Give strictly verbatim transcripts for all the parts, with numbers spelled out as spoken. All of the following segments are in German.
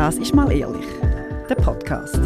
Das ist «Mal ehrlich», der Podcast.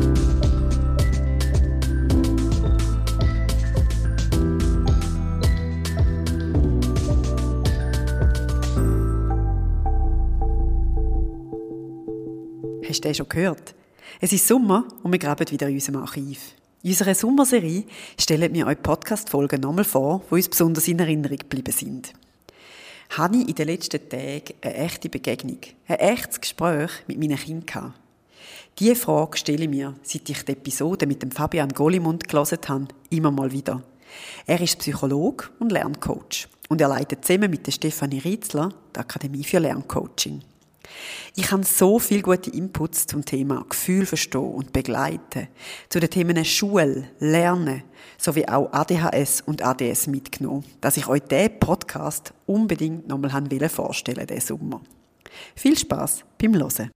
Hast du den schon gehört? Es ist Sommer und wir graben wieder in unserem Archiv. In unserer Sommerserie stellen wir euch Podcast-Folgen nochmal vor, die uns besonders in Erinnerung geblieben sind. Habe ich in den letzten Tagen eine echte Begegnung, ein echtes Gespräch mit meinen Kindern gehabt? Diese Frage stelle ich mir, seit ich die Episode mit dem Fabian Golimund gelesen habe, immer mal wieder. Er ist Psychologe und Lerncoach und er leitet zusammen mit der Stefanie Rietzler die Akademie für Lerncoaching. Ich habe so viele gute Inputs zum Thema Gefühl verstehen und begleiten, zu den Themen Schule, Lernen sowie auch A D H S und A D S mitgenommen, dass ich euch diesen Podcast unbedingt nochmal vorstellen wollte, diesen Sommer. Viel Spass beim Hören.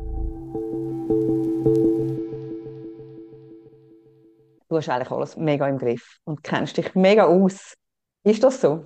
Du hast eigentlich alles mega im Griff und kennst dich mega aus. Ist das so?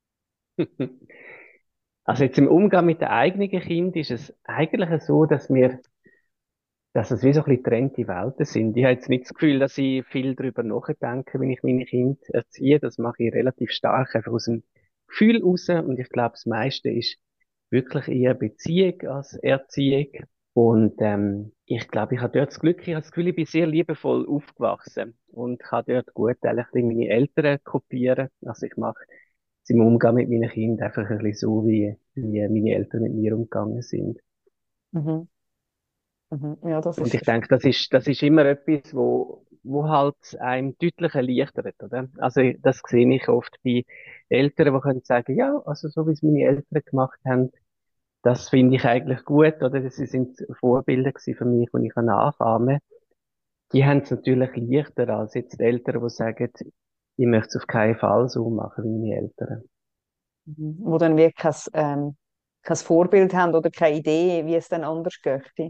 Also jetzt im Umgang mit den eigenen Kindern ist es eigentlich so, dass wir, dass es wie so ein bisschen getrennte Welten sind. Ich habe jetzt nicht das Gefühl, dass ich viel darüber nachdenke, wenn ich meine Kinder erziehe. Das mache ich relativ stark einfach aus dem Gefühl raus. Und ich glaube, das meiste ist wirklich eher Beziehung als Erziehung. Und ähm, ich glaube, ich habe dort das Glück, ich habe das Gefühl, ich bin sehr liebevoll aufgewachsen und kann dort gut eigentlich meine Eltern kopieren. Also ich mache im Umgang mit meinen Kindern einfach ein bisschen so, wie, wie meine Eltern mit mir umgegangen sind. Mhm. Mhm. Ja, das Und ist. ich denke, das ist, das ist immer etwas, wo, wo halt einem deutlich erleichtert, oder? Also, das sehe ich oft bei Eltern, die können sagen, ja, also so wie es meine Eltern gemacht haben, das finde ich eigentlich gut, oder? Sie sind Vorbilder gewesen für mich, die ich nachahmen kann. Die haben es natürlich leichter als jetzt Eltern, die sagen, ich möchte es auf keinen Fall so machen wie meine Eltern. Mhm. Wo dann wirklich kein, ähm, kein Vorbild haben oder keine Idee, wie es dann anders geht.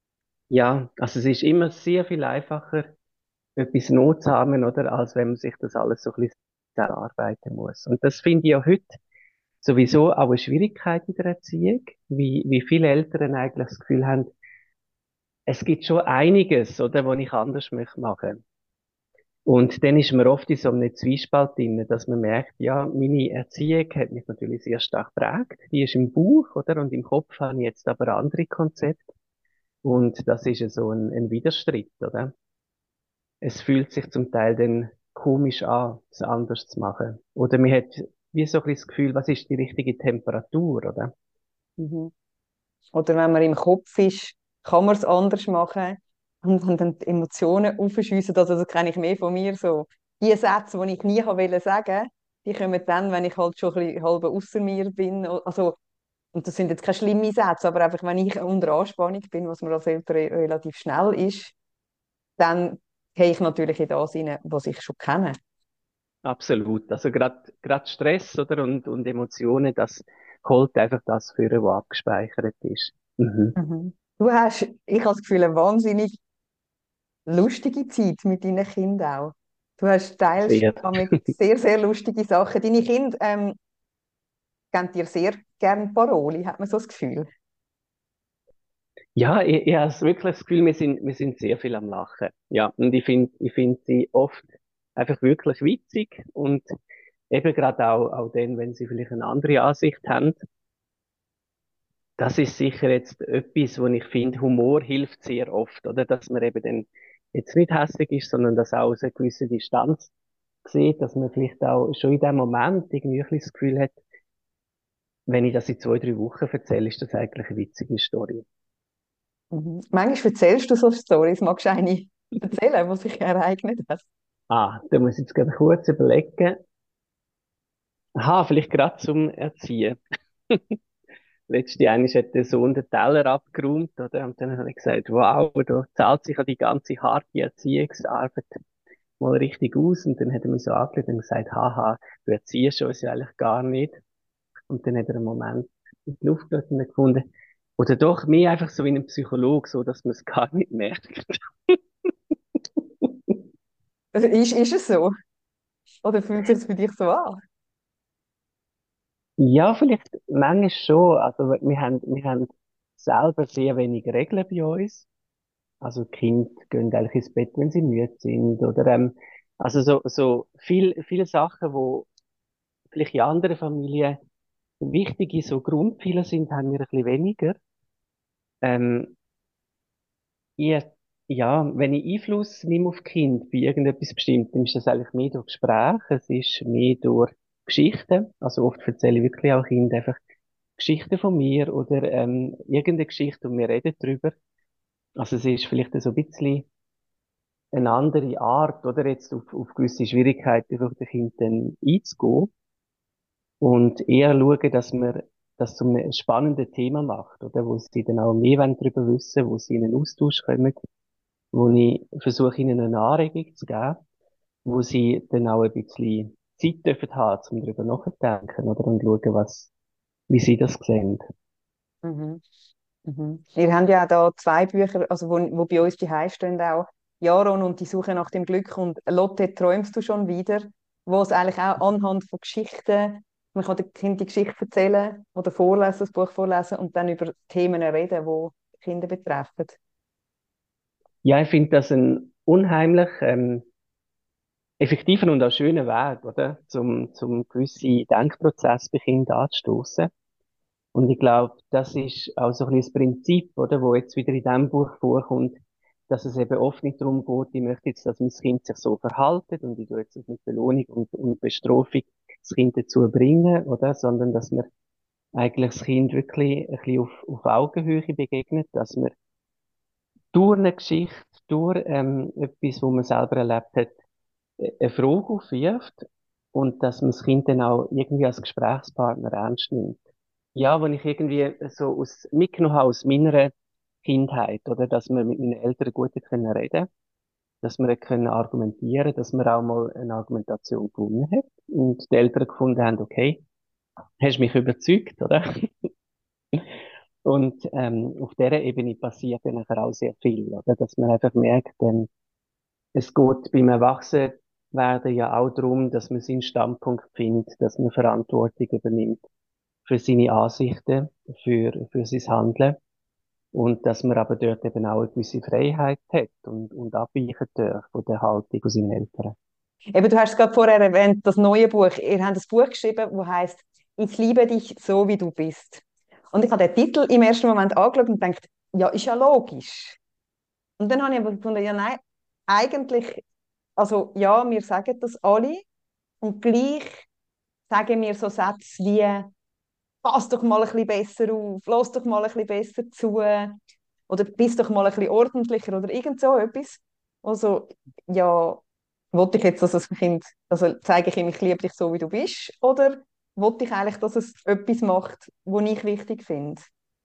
Ja, also es ist immer sehr viel einfacher, etwas Not zu haben, oder, als wenn man sich das alles so ein bisschen erarbeiten muss. Und das finde ich ja heute sowieso auch eine Schwierigkeit in der Erziehung, wie, wie viele Eltern eigentlich das Gefühl haben, es gibt schon einiges, oder, was ich anders möchte machen. Und dann ist man oft in so einem Zwiespalt drin, dass man merkt, ja, meine Erziehung hat mich natürlich sehr stark geprägt. Die ist im Bauch, oder? Und im Kopf habe ich jetzt aber andere Konzepte. Und das ist ja so ein, ein Widerstreit, oder? Es fühlt sich zum Teil dann komisch an, es anders zu machen. Oder man hat wie so ein bisschen das Gefühl, was ist die richtige Temperatur, oder? Mhm. Oder wenn man im Kopf ist, kann man es anders machen. Und wenn dann die Emotionen aufschiessen, also das kenne ich mehr von mir so. Die Sätze, die ich nie wollte sagen, die kommen dann, wenn ich halt schon ein bisschen halb ausser mir bin. Also, und das sind jetzt keine schlimmen Sätze, aber einfach, wenn ich unter Anspannung bin, was mir als Eltern re- relativ schnell ist, dann gehe ich natürlich in das hinein, was ich schon kenne. Absolut. Also gerade gerade Stress, oder? Und, und Emotionen, das holt einfach das für, was abgespeichert ist. Mhm. Mhm. Du hast, ich habe das Gefühl, eine wahnsinnig lustige Zeit mit deinen Kindern auch. Du hast teilst Sehr. mit sehr, sehr lustige Sachen. Deine Kinder ähm, geben dir sehr gerne Paroli, hat man so das Gefühl. Ja, ich, ich habe wirklich das Gefühl, wir sind, wir sind sehr viel am Lachen. Ja, und ich finde, ich finde sie oft einfach wirklich witzig und eben gerade auch, auch dann, wenn sie vielleicht eine andere Ansicht haben. Das ist sicher jetzt etwas, wo ich finde, Humor hilft sehr oft, oder? Dass man eben dann jetzt nicht hässlich ist, sondern dass auch aus einer gewissen Distanz sieht, dass man vielleicht auch schon in dem Moment irgendwie ein bisschen das Gefühl hat, wenn ich das in zwei, drei Wochen erzähle, ist das eigentlich eine witzige Story. Mhm. Manchmal erzählst du so Storys, magst du eine erzählen, was sich ereignet hat? Ah, da muss ich jetzt gerade kurz überlegen. Aha, vielleicht gerade zum Erziehen. Letzte einmal hat der Sohn den Teller abgeräumt, oder? Und dann habe ich gesagt, wow, da zahlt sich ja die ganze harte Erziehungsarbeit mal richtig aus. Und dann hat er mich so angeschaut und gesagt, haha, du erziehst uns ja eigentlich gar nicht. Und dann hat er einen Moment in die Luft gelassen und gefunden, oder doch mehr einfach so wie ein Psychologe, so dass man es gar nicht merkt. Also ist, ist es so? Oder fühlt sich für dich so an? Ja, vielleicht manchmal schon. Also wir haben, wir haben selber sehr wenig Regeln bei uns. Also die Kinder gehen eigentlich ins Bett, wenn sie müde sind. Oder ähm, also so, so viel, viele Sachen, wo vielleicht in anderen Familien wichtige so Grundpfeiler sind, haben wir ein bisschen weniger. Ähm, ich, ja, wenn ich Einfluss nehme auf Kind bei irgendetwas Bestimmtem, ist das eigentlich mehr durch Gespräche, es ist mehr durch Geschichten. Also oft erzähle ich wirklich auch Kindern einfach Geschichten von mir oder ähm, irgendeine Geschichte und wir reden drüber. Also es ist vielleicht so ein bisschen eine andere Art, oder jetzt auf, auf gewisse Schwierigkeiten durch die Kinder dann einzugehen und eher schauen, dass man das zu einem spannenden Thema macht, oder wo sie dann auch mehr wollen darüber wissen, wo sie in einen Austausch kommen, wo ich versuche, ihnen eine Anregung zu geben, wo sie dann auch ein bisschen Zeit dürfen haben, um darüber nachzudenken, oder, und schauen, was, wie sie das sehen. Mhm. Mhm. Wir haben ja auch da zwei Bücher, also wo, wo bei uns die stehen auch Jaron und die Suche nach dem Glück und Lotte, träumst du schon wieder, wo es eigentlich auch anhand von Geschichten, man kann den Kindern die Geschichte erzählen oder vorlesen, das Buch vorlesen und dann über Themen reden, die Kinder betreffen. Ja, ich finde das ein unheimlich ähm, effektiver und auch schöner Weg, oder, zum, zum gewisse Denkprozess bei Kindern anzustoßen. Und ich glaube, das ist auch so ein bisschen das Prinzip, oder, wo jetzt wieder in diesem Buch vorkommt, dass es eben oft nicht darum geht, ich möchte jetzt, dass mein Kind sich so verhaltet und ich tue jetzt das mit Belohnung und, und Bestrafung das Kind dazu bringen, oder, sondern dass man eigentlich das Kind wirklich ein bisschen auf, auf Augenhöhe begegnet, dass man durch eine Geschichte, durch ähm, etwas, wo man selber erlebt hat, äh, eine Frage aufwirft und dass man das Kind dann auch irgendwie als Gesprächspartner ernst nimmt. Ja, wenn ich irgendwie so aus, mitgenommen habe aus meiner Kindheit, oder, dass wir mit meinen Eltern gut können reden, dass wir können argumentieren, dass wir auch mal eine Argumentation gewonnen haben und die Eltern gefunden haben, okay, hast mich überzeugt, oder? Und ähm, auf dieser Ebene passiert dann nachher auch sehr viel, oder? Dass man einfach merkt, ähm, es geht beim Erwachsenwerden ja auch darum, dass man seinen Standpunkt findet, dass man Verantwortung übernimmt für seine Ansichten, für, für sein Handeln. Und dass man aber dort eben auch eine gewisse Freiheit hat und, und abweichen darf von der Haltung von seinen Eltern. Eben, du hast es gerade vorher erwähnt, das neue Buch. Ihr habt ein Buch geschrieben, das heißt Ich liebe dich so, wie du bist. Und ich habe den Titel im ersten Moment angeschaut und gedacht, ja, ist ja logisch. Und dann habe ich aber gefunden, ja, nein, eigentlich, also ja, wir sagen das alle und gleich sagen wir so Sätze wie, pass doch mal ein bisschen besser auf, lass doch mal ein bisschen besser zu oder bist doch mal ein bisschen ordentlicher oder irgend so etwas. Also, ja, wollte ich jetzt, dass das Kind, also zeige ich ihm, ich liebe dich so, wie du bist, oder wollte ich eigentlich, dass es etwas macht, was ich wichtig finde?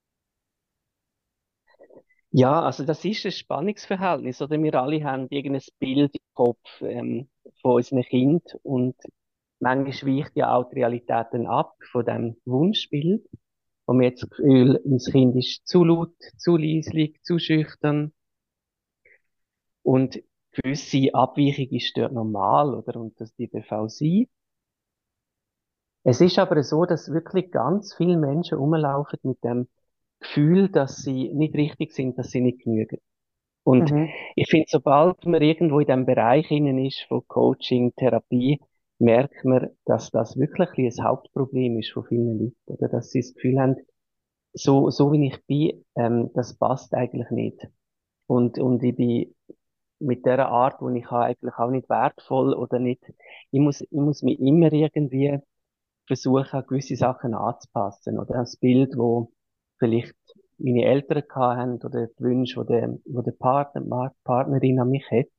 Ja, also das ist ein Spannungsverhältnis, oder? Wir alle haben irgendein Bild im Kopf ähm, von unseren Kind und manchmal weicht ja auch die Realität dann ab von dem Wunschbild, wo man jetzt das Gefühl, unser Kind ist zu laut, zu leislich, zu schüchtern und gewisse Abweichung ist dort normal, oder? Und das die darf auch sein. Es ist aber so, dass wirklich ganz viele Menschen rumlaufen mit dem Gefühl, dass sie nicht richtig sind, dass sie nicht genügen. Und Mhm. ich finde, sobald man irgendwo in dem Bereich innen ist von Coaching, Therapie, merkt man, dass das wirklich ein bisschen ein Hauptproblem ist von vielen Leuten, oder? Dass sie das Gefühl haben, so, so wie ich bin, ähm, das passt eigentlich nicht. Und, und ich bin mit der Art, wo ich habe, eigentlich auch nicht wertvoll oder nicht, ich muss, ich muss mich immer irgendwie versuchen, gewisse Sachen anzupassen, oder? Das Bild, wo vielleicht meine Eltern gehabt haben, oder die Wünsche, die der, wo der Partner, die Partnerin an mich hat.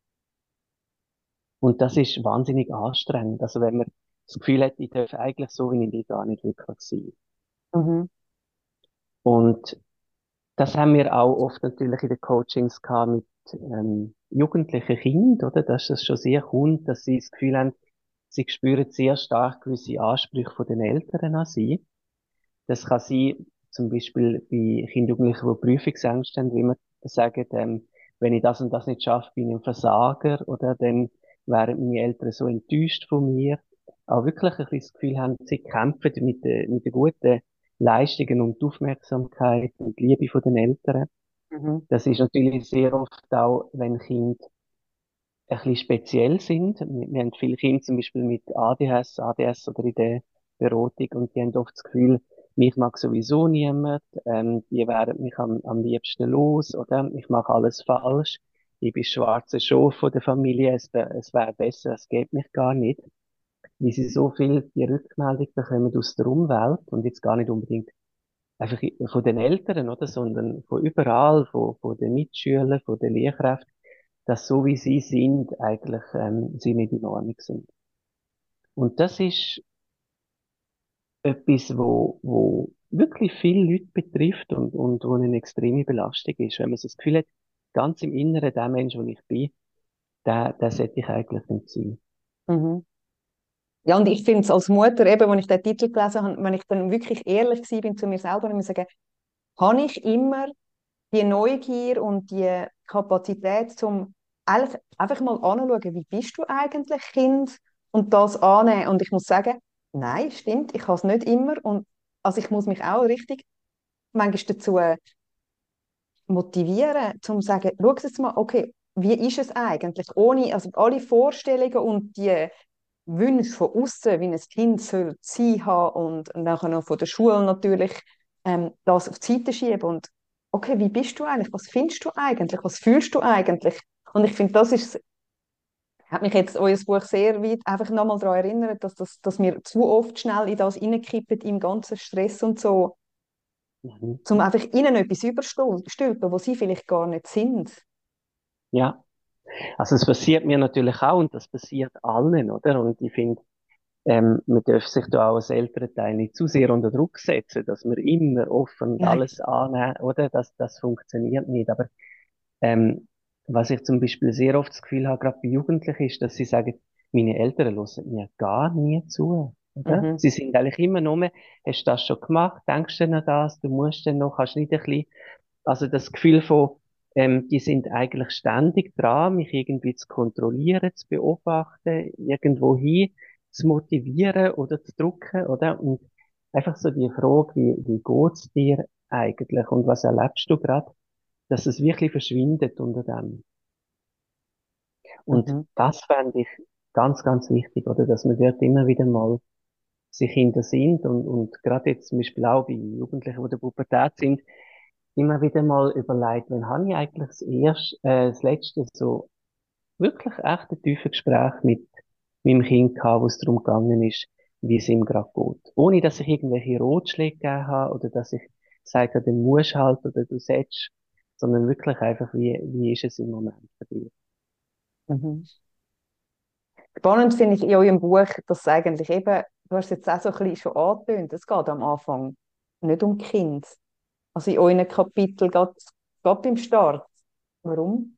Und das ist wahnsinnig anstrengend. Also wenn man das Gefühl hat, ich darf eigentlich so, wie ich bin, gar nicht wirklich sein. Mhm. Und das haben wir auch oft natürlich in den Coachings gehabt mit ähm, jugendlichen Kindern, oder? Dass das schon sehr kommt, dass sie das Gefühl haben, sie spüren sehr stark gewisse Ansprüche von den Eltern an sie. Das kann sein, zum Beispiel bei Kindern und Jugendlichen, die Prüfungsängste haben, wie man sagen, ähm, wenn ich das und das nicht schaffe, bin ich ein Versager, oder dann wären meine Eltern so enttäuscht von mir. Auch wirklich ein bisschen das Gefühl haben, sie kämpfen mit der, mit der guten Leistungen und die Aufmerksamkeit und die Liebe von den Eltern. Mhm. Das ist natürlich sehr oft auch, wenn Kinder ein bisschen speziell sind. Wir, wir haben viele Kinder zum Beispiel mit A D H S, A D S oder in der Beratung und die haben oft das Gefühl, mich mag sowieso niemand, ähm, die wären mich am, am liebsten los, oder? Ich mache alles falsch. Ich bin schwarzer Schaf von der Familie, es, wär- es wäre besser, es geht mich gar nicht. Wie sie so viel die Rückmeldung bekommen aus der Umwelt und jetzt gar nicht unbedingt einfach von den Eltern, oder, sondern von überall, von, von den Mitschülern, von den Lehrkräften, dass so wie sie sind, eigentlich ähm, sie nicht in Ordnung sind. Und das ist etwas, wo, wo wirklich viele Leute betrifft und, und wo eine extreme Belastung ist. Wenn man so das Gefühl hat, ganz im Inneren, der Mensch, der ich bin, der, der sollte ich eigentlich nicht sein. Mhm. Ja, und ich finde es als Mutter, eben, als ich den Titel gelesen habe, wenn ich dann wirklich ehrlich gewesen bin zu mir selber, und muss sagen, habe ich immer die Neugier und die Kapazität, um eigentlich einfach mal anzuschauen, wie bist du eigentlich Kind und das annehmen. Und ich muss sagen, nein, stimmt, ich habe es nicht immer. Und also ich muss mich auch richtig manchmal dazu motivieren, um zu sagen, schau jetzt mal, okay, wie ist es eigentlich? Ohne, also alle Vorstellungen und die Wünsche von außen, wie ein Kind soll sein haben und nachher noch von der Schule natürlich ähm, das auf die Seite schieben und okay, wie bist du eigentlich? Was findest du eigentlich? Was fühlst du eigentlich? Und ich finde, das ist, hat mich jetzt euer Buch sehr weit einfach nochmal daran erinnert, dass, das, dass wir zu oft schnell in das reinkippen, im ganzen Stress und so, Mhm. um einfach ihnen etwas überstülpen, wo sie vielleicht gar nicht sind. Ja, also es passiert mir natürlich auch und das passiert allen, oder? Und ich finde, ähm, man darf sich da auch als Elternteil nicht zu sehr unter Druck setzen, dass man immer offen und Nein. alles annehmen, oder? Das, das funktioniert nicht. Aber ähm, was ich zum Beispiel sehr oft das Gefühl habe, gerade bei Jugendlichen, ist, dass sie sagen, meine Eltern hören mir gar nie zu, oder? Mhm. Sie sind eigentlich immer nur, hast du das schon gemacht? Denkst du an das? Du musst dann noch, kannst nicht ein bisschen, also das Gefühl von, ähm, die sind eigentlich ständig dran, mich irgendwie zu kontrollieren, zu beobachten, irgendwo hin zu motivieren oder zu drücken, oder? Und einfach so die Frage, wie, wie geht's dir eigentlich und was erlebst du gerade, dass es wirklich verschwindet unter dem. Und Mhm. das fände ich ganz, ganz wichtig, oder? Dass man dort immer wieder mal sich hinter sind und, und gerade jetzt zum Beispiel auch bei Jugendlichen, die in der Pubertät sind, immer wieder mal überlegt, wann habe ich eigentlich das erste, äh, das letzte so wirklich echte tiefe Gespräch mit meinem Kind gehabt, wo es darum gegangen ist, wie es ihm gerade geht. Ohne, dass ich irgendwelche Ratschläge gegeben habe oder dass ich gesagt habe, du musst halt oder du sollst, sondern wirklich einfach, wie, wie ist es im Moment für dich? Mhm. Spannend finde ich in eurem Buch, dass es eigentlich eben, du hast es jetzt auch so ein bisschen schon angetönt, es geht am Anfang nicht um Kind. Also in euren Kapitel geht es beim Start. Warum?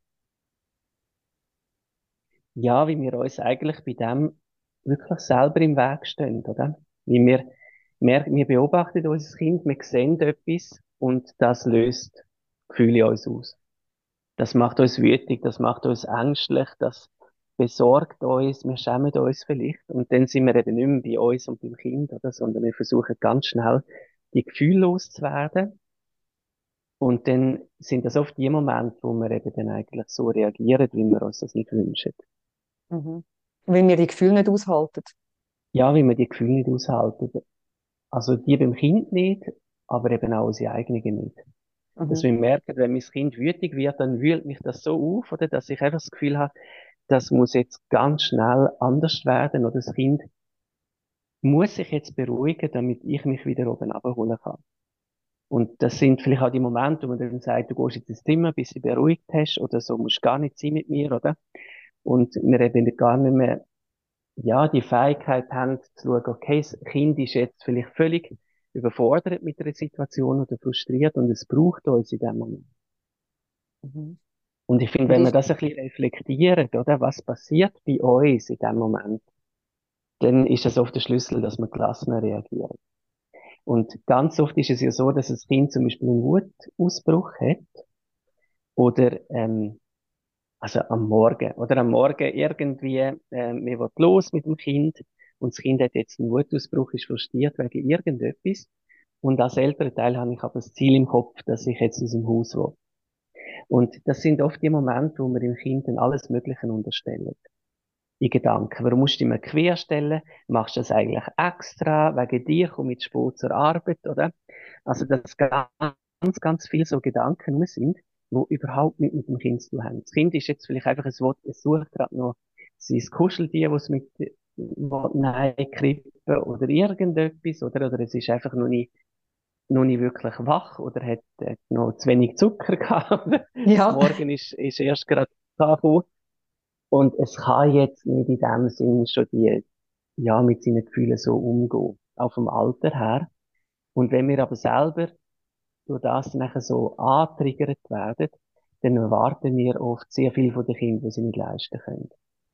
Ja, wie wir uns eigentlich bei dem wirklich selber im Weg stehen, oder? Wie wir, wir, wir beobachten unser Kind, wir sehen etwas und das löst Gefühle in uns aus. Das macht uns wütend, das macht uns ängstlich, das besorgt uns, wir schämen uns vielleicht und dann sind wir eben nicht mehr bei uns und beim Kind, oder? Sondern wir versuchen ganz schnell, die Gefühle loszuwerden und dann sind das oft die Momente, wo wir eben dann eigentlich so reagieren, wie wir uns das nicht wünschen. Mhm. Weil wir die Gefühle nicht aushalten. Ja, wie wir die Gefühle nicht aushalten. Also die beim Kind nicht, aber eben auch unsere eigenen nicht. Dass Mhm. wir merken, wenn mein Kind wütig wird, dann wühlt mich das so auf, oder, dass ich einfach das Gefühl habe, das muss jetzt ganz schnell anders werden, oder das Kind muss sich jetzt beruhigen, damit ich mich wieder oben abholen kann. Und das sind vielleicht auch die Momente, wo man dann sagt, du gehst jetzt ins Zimmer, bis du beruhigt hast, oder so musst du gar nicht sein mit mir, oder? Und wir eben gar nicht mehr ja, die Fähigkeit haben, zu schauen, okay, das Kind ist jetzt vielleicht völlig überfordert mit der Situation oder frustriert und es braucht uns in dem Moment. Mhm. Und ich finde, Und wenn wir ist, das ein bisschen reflektieren, oder, was passiert bei uns in dem Moment, dann ist das oft der Schlüssel, dass wir gelassener reagieren. Und ganz oft ist es ja so, dass das Kind zum Beispiel einen Wutausbruch hat oder ähm, also am Morgen. Oder am Morgen irgendwie, äh, wir wollen los mit dem Kind und das Kind hat jetzt einen Wutausbruch, ist frustriert wegen irgendetwas. Und als älterer Teil habe ich aber das Ziel im Kopf, dass ich jetzt aus dem Haus will. Und das sind oft die Momente, wo wir dem Kind dann alles Mögliche unterstellen. In Gedanken. Warum musst du immer querstellen? Machst du das eigentlich extra? Wegen dir komme ich zu spät zur Arbeit, oder? Also, dass ganz, ganz viele so Gedanken rum sind, die überhaupt nicht mit dem Kind zu tun haben. Das Kind ist jetzt vielleicht einfach ein Wort, es sucht gerade noch sein Kuscheltier, was es mit, will, nein, krippen oder irgendetwas, oder? Oder es ist einfach noch nicht, noch nicht wirklich wach, oder hat, hat noch zu wenig Zucker gehabt, oder? Das Ja, Morgen ist, ist erst gerade angekommen. Und es kann jetzt nicht in dem Sinn schon die, ja, mit seinen Gefühlen so umgehen. Auch vom Alter her. Und wenn wir aber selber durch das nachher so antriggert werden, dann erwarten wir oft sehr viel von den Kindern, die sie nicht leisten können.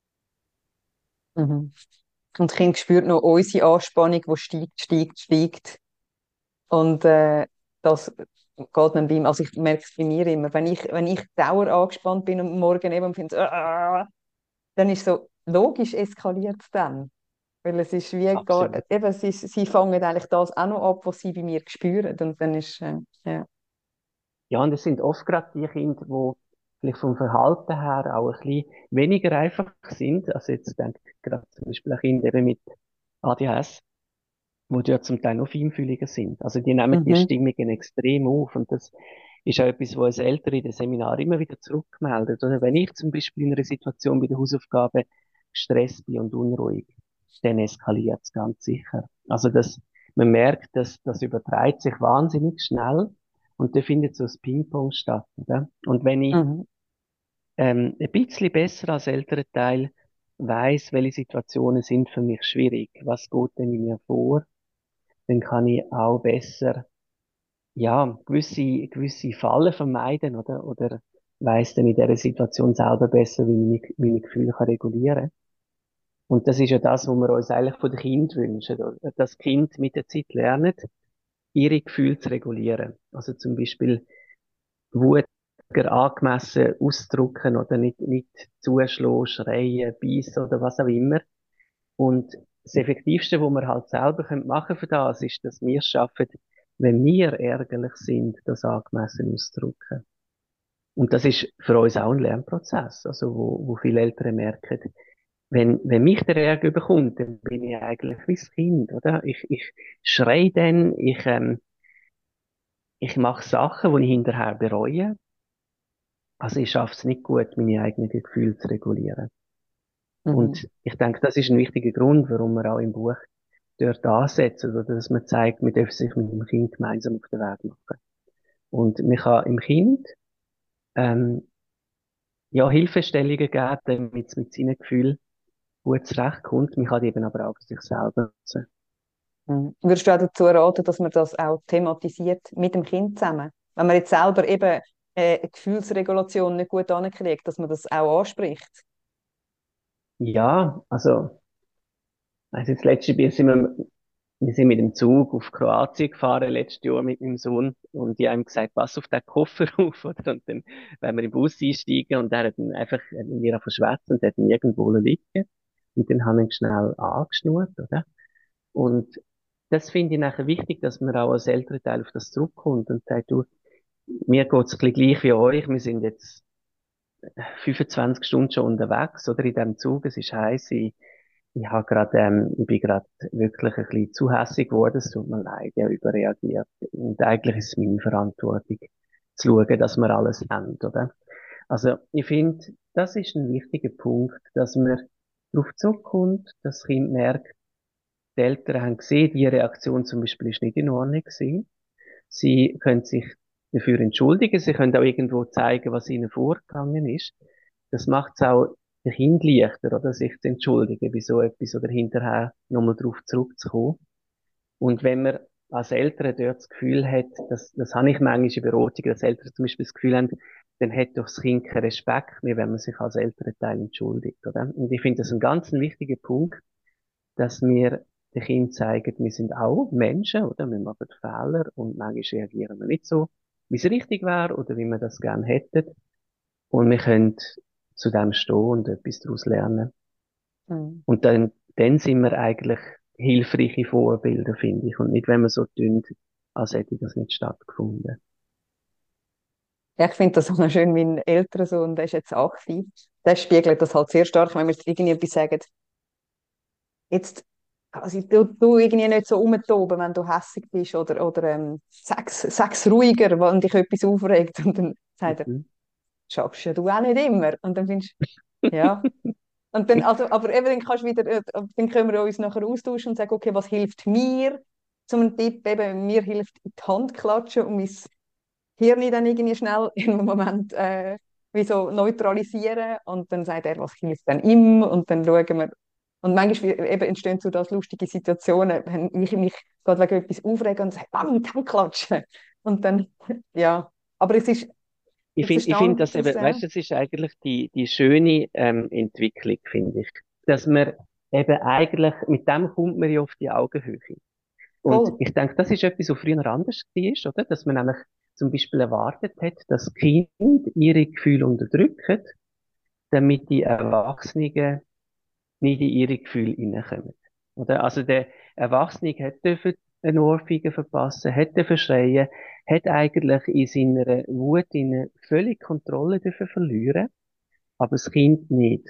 mhm. Und das Kind spürt noch unsere Anspannung, die steigt, steigt, steigt. Und äh, das geht dann bei ihm, also ich merke es bei mir immer, wenn ich, wenn ich dauer angespannt bin und morgen eben finde, äh, dann ist so, logisch eskaliert es dann. Weil es ist wie gar, Absolut. eben, sie, sie fangen eigentlich das auch noch ab, was sie bei mir spüren. Und dann ist, äh, ja. Ja, und es sind oft gerade die Kinder, die vielleicht vom Verhalten her auch ein bisschen weniger einfach sind. Also jetzt denke ich gerade zum Beispiel an Kinder eben mit A D H S, wo die ja zum Teil noch feinfühliger sind. Also die nehmen die Mhm. Stimmungen extrem auf und das ist auch etwas, was uns Eltern in den Seminaren immer wieder zurückmeldet. Oder wenn ich zum Beispiel in einer Situation bei der Hausaufgabe gestresst bin und unruhig, dann eskaliert es ganz sicher. Also das, man merkt, dass das übertreibt sich wahnsinnig schnell und da findet so das Ping-Pong statt. Oder? Und wenn ich Mhm. ähm, ein bisschen besser als älterer Teil weiß, welche Situationen sind für mich schwierig, was geht denn in mir vor, dann kann ich auch besser, ja, gewisse, gewisse Fallen vermeiden, oder, oder weiss dann in dieser Situation selber besser, wie ich meine, meine Gefühle kann regulieren. Und das ist ja das, was wir uns eigentlich von den Kindern wünschen, oder? Dass Kinder mit der Zeit lernen, ihre Gefühle zu regulieren. Also zum Beispiel Wut angemessen ausdrücken oder nicht, nicht zuschlagen, schreien, beißen oder was auch immer. Und das Effektivste, was wir halt selber machen können für das, ist, dass wir es schaffen, wenn wir ärgerlich sind, das angemessen auszudrücken. Und das ist für uns auch ein Lernprozess, also wo, wo viele Eltern merken, wenn, wenn mich der Ärger überkommt, dann bin ich eigentlich wie das Kind, oder? Ich, ich schreie dann, ich, ähm, ich mache Sachen, die ich hinterher bereue. Also ich schaffe es nicht gut, meine eigenen Gefühle zu regulieren. Mhm. Und ich denke, das ist ein wichtiger Grund, warum wir auch im Buch dort ansetzen, oder dass man zeigt, man darf sich mit dem Kind gemeinsam auf den Weg machen. Und man kann im Kind, ähm, ja, Hilfestellungen geben, damit es mit seinen Gefühlen gut zurechtkommt. Man kann die eben aber auch für sich selber nutzen. Mhm. Würdest du auch dazu raten, dass man das auch thematisiert mit dem Kind zusammen? Wenn man jetzt selber eben äh, eine Gefühlsregulation nicht gut ankriegt, dass man das auch anspricht? Ja, also, also jetzt letztes Jahr sind wir, wir sind mit dem Zug auf Kroatien gefahren, letztes Jahr mit meinem Sohn, und die haben gesagt, pass auf den Koffer auf, oder? Und dann, wenn wir im Bus einsteigen, und der hat dann einfach, hat mir einfach schwätzen und hat ihn irgendwo liegen. Und dann haben wir ihn schnell angeschnurrt, oder? Und das finde ich nachher wichtig, dass man auch als Elternteil auf das zurückkommt und sagt, du, mir geht's ein bisschen gleich wie euch, wir sind jetzt fünfundzwanzig Stunden schon unterwegs, oder in dem Zug, es ist heiß, ich, ich habe gerade, ähm, ich bin gerade wirklich ein bisschen zu hässig geworden, es tut mir leid, ich habe überreagiert. Und eigentlich ist es meine Verantwortung, zu schauen, dass wir alles haben, oder? Also, ich finde, das ist ein wichtiger Punkt, dass man darauf zurückkommt, dass das Kind merkt, die Eltern haben gesehen, die Reaktion zum Beispiel ist nicht in Ordnung gewesen. Sie können sich dafür entschuldigen, sie können auch irgendwo zeigen, was ihnen vorgegangen ist. Das macht es auch den Kind leichter, oder, sich zu entschuldigen bei so etwas oder hinterher nochmal darauf zurückzukommen. Und wenn man als Eltern dort das Gefühl hat, das, das habe ich manchmal in Beratungen, dass Eltern zum Beispiel das Gefühl haben, dann hat doch das Kind keinen Respekt mehr, wenn man sich als Elternteil entschuldigt, oder? Und ich finde das einen ganz wichtigen Punkt, dass wir den Kindern zeigen, wir sind auch Menschen, oder? Wir machen Fehler und manchmal reagieren wir nicht so, wie es richtig wäre oder wie wir das gerne hätten. Und wir können zu dem stehen und etwas daraus lernen. Mhm. Und dann, dann sind wir eigentlich hilfreiche Vorbilder, finde ich. Und nicht, wenn wir so tun, als hätte das nicht stattgefunden. Ja, ich finde das auch noch schön, mein älterer Sohn, der ist jetzt achtzehn, der spiegelt das halt sehr stark, wenn wir jetzt irgendwie etwas sagen, jetzt, also du, du irgendwie nicht so rumtoben, wenn du hässig bist oder, oder ähm, sag's, sag's ruhiger, wenn dich etwas aufregt und dann sagt er, Mhm. schaffst ja du auch nicht immer und dann findest du, ja. Und dann, also, aber eben, dann kannst du wieder, äh, dann können wir uns nachher austauschen und sagen, okay, was hilft mir? Zum Tipp, eben, mir hilft in die Hand klatschen und mein Hirn dann irgendwie schnell in einem Moment äh, wie so neutralisieren und dann sagt er, was hilft dann ihm und dann schauen wir. Und manchmal eben entstehen so das lustige Situationen, wenn ich mich gerade wegen etwas aufrege und sage, bam, mit die Hand klatschen. Und dann, ja, aber es ist, Ich ich finde, ich finde verstehe das das eben, sehr. weißt du, das ist eigentlich die, die schöne ähm, Entwicklung, finde ich. Dass man eben eigentlich, mit dem kommt man ja auf die Augenhöhe. Und Voll. ich denke, das ist etwas, was früher anders war, oder? Dass man nämlich zum Beispiel erwartet hat, dass Kinder ihre Gefühle unterdrücken, damit die Erwachsenen nicht in ihre Gefühle hineinkommen. Oder? Also der Erwachsene hat dürfen eine Ohrfeige verpassen, hat dürfen schreien, hat eigentlich in seiner Wut in völlig Kontrolle dürfen verlieren, aber das Kind nicht.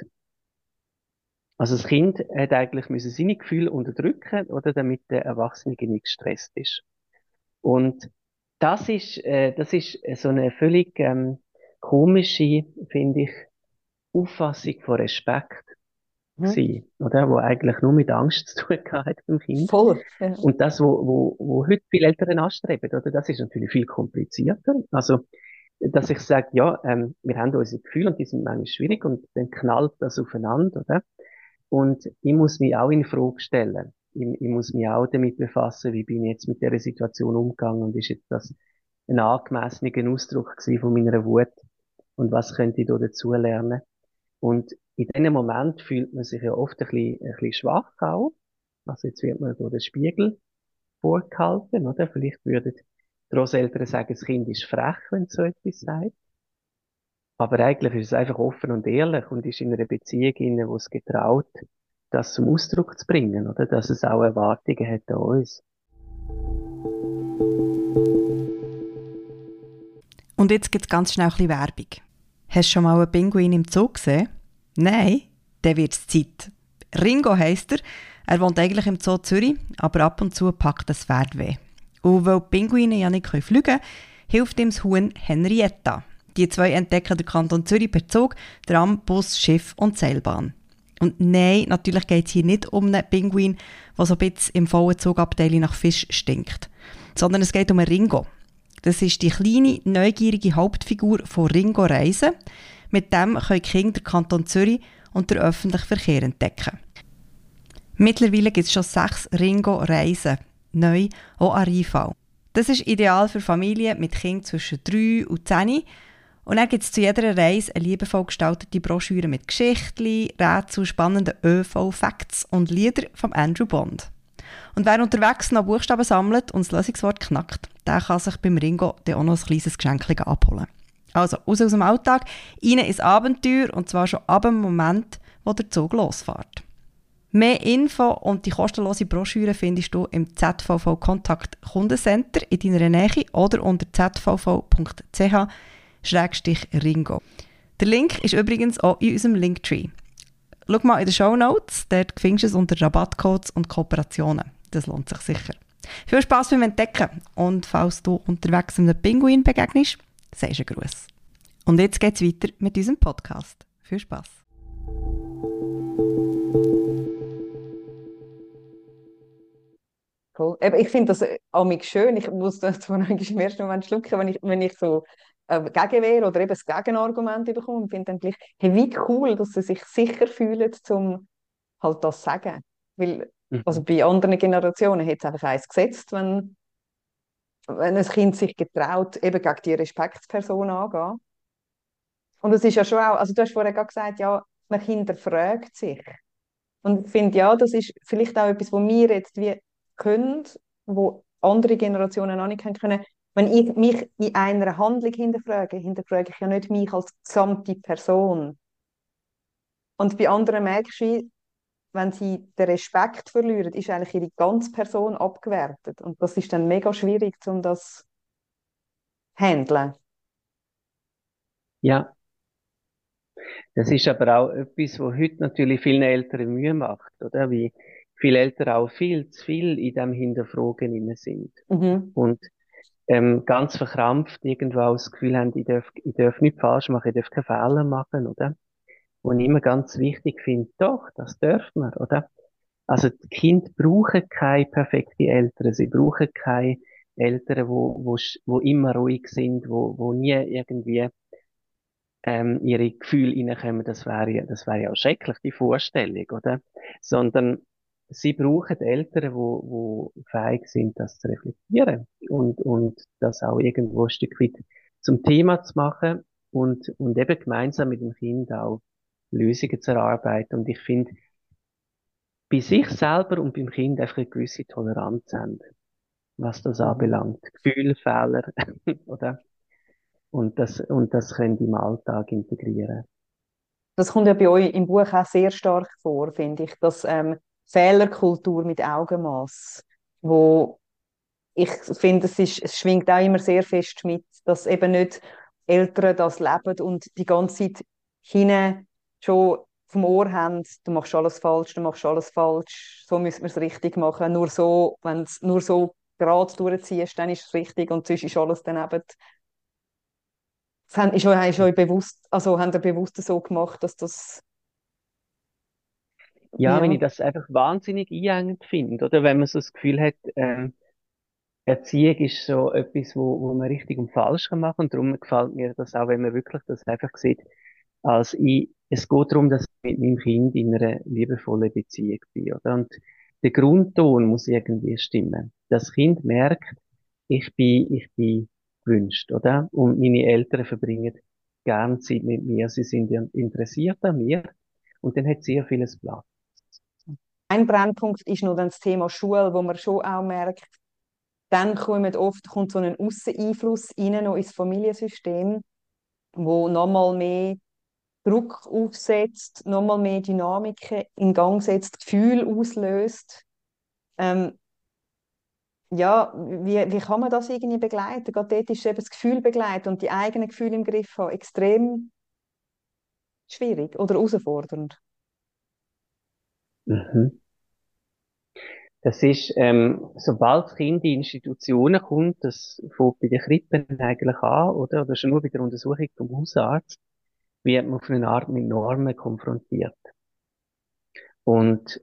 Also das Kind hat eigentlich müssen seine Gefühle unterdrücken, oder, damit der Erwachsene nicht gestresst ist. Und das ist, äh, das ist so eine völlig ähm, komische, finde ich, Auffassung von Respekt Mhm. gewesen, oder? Wo eigentlich nur mit Angst zu tun gehabt hat beim Kind. Voll. Ja. Und das, wo, wo, wo heute viele Eltern anstreben, oder? Das ist natürlich viel komplizierter. Also, dass ich sage, ja, ähm, wir haben unsere Gefühle und die sind manchmal schwierig und dann knallt das aufeinander, oder? Und ich muss mich auch in Frage stellen. Ich, ich muss mich auch damit befassen, wie bin ich jetzt mit der Situation umgegangen und ist jetzt das ein angemessener Ausdruck gewesen von meiner Wut und was könnte ich da dazu lernen? Und in diesem Moment fühlt man sich ja oft ein bisschen, ein bisschen schwach auch. Also jetzt wird man so den Spiegel vorgehalten, oder? Vielleicht würden die Großeltern sagen, das Kind ist frech, wenn es so etwas sagt. Aber eigentlich ist es einfach offen und ehrlich und ist in einer Beziehung, in wo es getraut, das zum Ausdruck zu bringen, oder? Dass es auch Erwartungen hat an uns. Und jetzt gibt es ganz schnell ein bisschen Werbung. Hast du schon mal einen Pinguin im Zoo gesehen? Nein? Dann wird es Zeit. Ringo heisst er. Er wohnt eigentlich im Zoo Zürich, aber ab und zu packt das Pferd weh. Und weil die Pinguine ja nicht fliegen können, hilft ihm das Huhn Henrietta. Die zwei entdecken den Kanton Zürich per Zug, Tram, Bus, Schiff und Seilbahn. Und nein, natürlich geht es hier nicht um einen Pinguin, der so ein bisschen im vollen Zugabteil nach Fisch stinkt. Sondern es geht um einen Ringo. Das ist die kleine, neugierige Hauptfigur von Ringo Reisen. Mit dem können die Kinder den Kanton Zürich und den öffentlichen Verkehr entdecken. Mittlerweile gibt es schon sechs Ringo Reisen, neu auch an Rheinfall. Das ist ideal für Familien mit Kindern zwischen drei und zehn. Und dann gibt es zu jeder Reise eine liebevoll gestaltete Broschüre mit Geschichten, Rätseln, spannenden Ö V-Facts und Lieder von Andrew Bond. Und wer unterwegs noch Buchstaben sammelt und das Lösungswort knackt, der kann sich beim Ringo dann auch noch ein kleines Geschenk abholen. Also, raus aus dem Alltag, rein ins Abenteuer und zwar schon ab dem Moment, wo der Zug losfährt. Mehr Info und die kostenlose Broschüre findest du im Z V V Kontakt Kundencenter in deiner Nähe oder unter z v v punkt c h Schrägstrich Ringo. Der Link ist übrigens auch in unserem Linktree. Schau mal in den Shownotes, dort findest du es unter Rabattcodes und Kooperationen. Das lohnt sich sicher. Viel Spass beim Entdecken und falls du unterwegs einem Pinguin begegnest, sagst du einen Gruß. Und jetzt geht's weiter mit unserem Podcast. Viel Spass. Cool. Eben, ich finde das äh, amig schön. Ich muss das zwar eigentlich im ersten Moment schlucken, wenn ich, wenn ich so äh, Gegenwehr oder eben das Gegenargument bekomme und finde dann gleich, hey, wie cool, dass sie sich sicher fühlen, um halt das zu sagen. Weil, also Mhm. bei anderen Generationen hat es einfach eins gesetzt, wenn, wenn ein Kind sich getraut, eben gegen die Respektsperson anzugehen. Und es ist ja schon auch, also du hast vorher gerade gesagt, ja, man hinterfragt sich. Und ich finde, ja, das ist vielleicht auch etwas, was wir jetzt wie können, wo andere Generationen noch nicht können. Wenn ich mich in einer Handlung hinterfrage, hinterfrage ich ja nicht mich als gesamte Person. Und bei anderen merkst du, wie, wenn sie den Respekt verlieren, ist eigentlich ihre ganze Person abgewertet. Und das ist dann mega schwierig, um das zu handeln. Ja, das ist aber auch etwas, was heute natürlich vielen Eltern Mühe macht, oder? Wie viele Eltern auch viel zu viel in dem Hinterfragen inne sind. Mhm. Und ähm, ganz verkrampft irgendwo auch das Gefühl haben, ich darf, ich darf nichts falsch machen, ich darf keine Fehler machen, oder? Und ich immer ganz wichtig finde, doch, das dürfen wir, oder? Also die Kinder brauchen keine perfekten Eltern, sie brauchen keine Eltern, wo, wo, sch- wo immer ruhig sind, wo, wo nie irgendwie ähm, ihre Gefühle reinkommen, das wäre ja, das wäre ja auch schrecklich, die Vorstellung, oder? Sondern sie brauchen Eltern, wo, wo fähig sind, das zu reflektieren und, und das auch irgendwo ein Stück weit zum Thema zu machen und, und eben gemeinsam mit dem Kind auch Lösungen zu erarbeiten. Und ich finde, bei sich selber und beim Kind einfach eine gewisse Toleranz haben, was das Mhm. anbelangt. Gefühle, Fehler, oder? Und das, und das können die im Alltag integrieren. Das kommt ja bei euch im Buch auch sehr stark vor, finde ich, dass ähm, Fehlerkultur mit Augenmaß, wo ich finde, es ist, es schwingt auch immer sehr fest mit, dass eben nicht Eltern das leben und die ganze Zeit hinten schon vom Ohr haben, du machst alles falsch, du machst alles falsch, so müssen wir es richtig machen. Nur so, wenn du es nur so gerade durchziehst, dann ist es richtig und sonst ist alles daneben. Das haben- ist euch, ist euch bewusst, also habt ihr bewusst so gemacht, dass das, Ja, wenn ja. ich das einfach wahnsinnig einengend finde, oder wenn man so das Gefühl hat, ähm, Erziehung ist so etwas, wo, wo man richtig und falsch kann machen. Und darum gefällt mir das auch, wenn man wirklich das einfach sieht, als ich, es geht darum, dass ich mit meinem Kind in einer liebevollen Beziehung bin, oder? Und der Grundton muss irgendwie stimmen. Das Kind merkt, ich bin, ich bin gewünscht, oder? Und meine Eltern verbringen gern Zeit mit mir. Sie sind ja interessiert an mir. Und dann hat sehr vieles Platz. Ein Brennpunkt ist noch dann das Thema Schule, wo man schon auch merkt, dann kommt oft kommt so ein Ausseneinfluss rein, noch ins Familiensystem, wo nochmal mehr Druck aufsetzt, nochmal mehr Dynamiken in Gang setzt, Gefühl auslöst. Ähm, ja, wie, wie kann man das irgendwie begleiten? Gerade dort ist eben das Gefühl begleiten und die eigenen Gefühle im Griff haben extrem schwierig oder herausfordernd. Mhm. Das ist, ähm, sobald das Kind in Institutionen kommt, das fängt bei den Krippen eigentlich an, oder? Oder schon nur bei der Untersuchung vom Hausarzt, wird man auf eine Art mit Normen konfrontiert. Und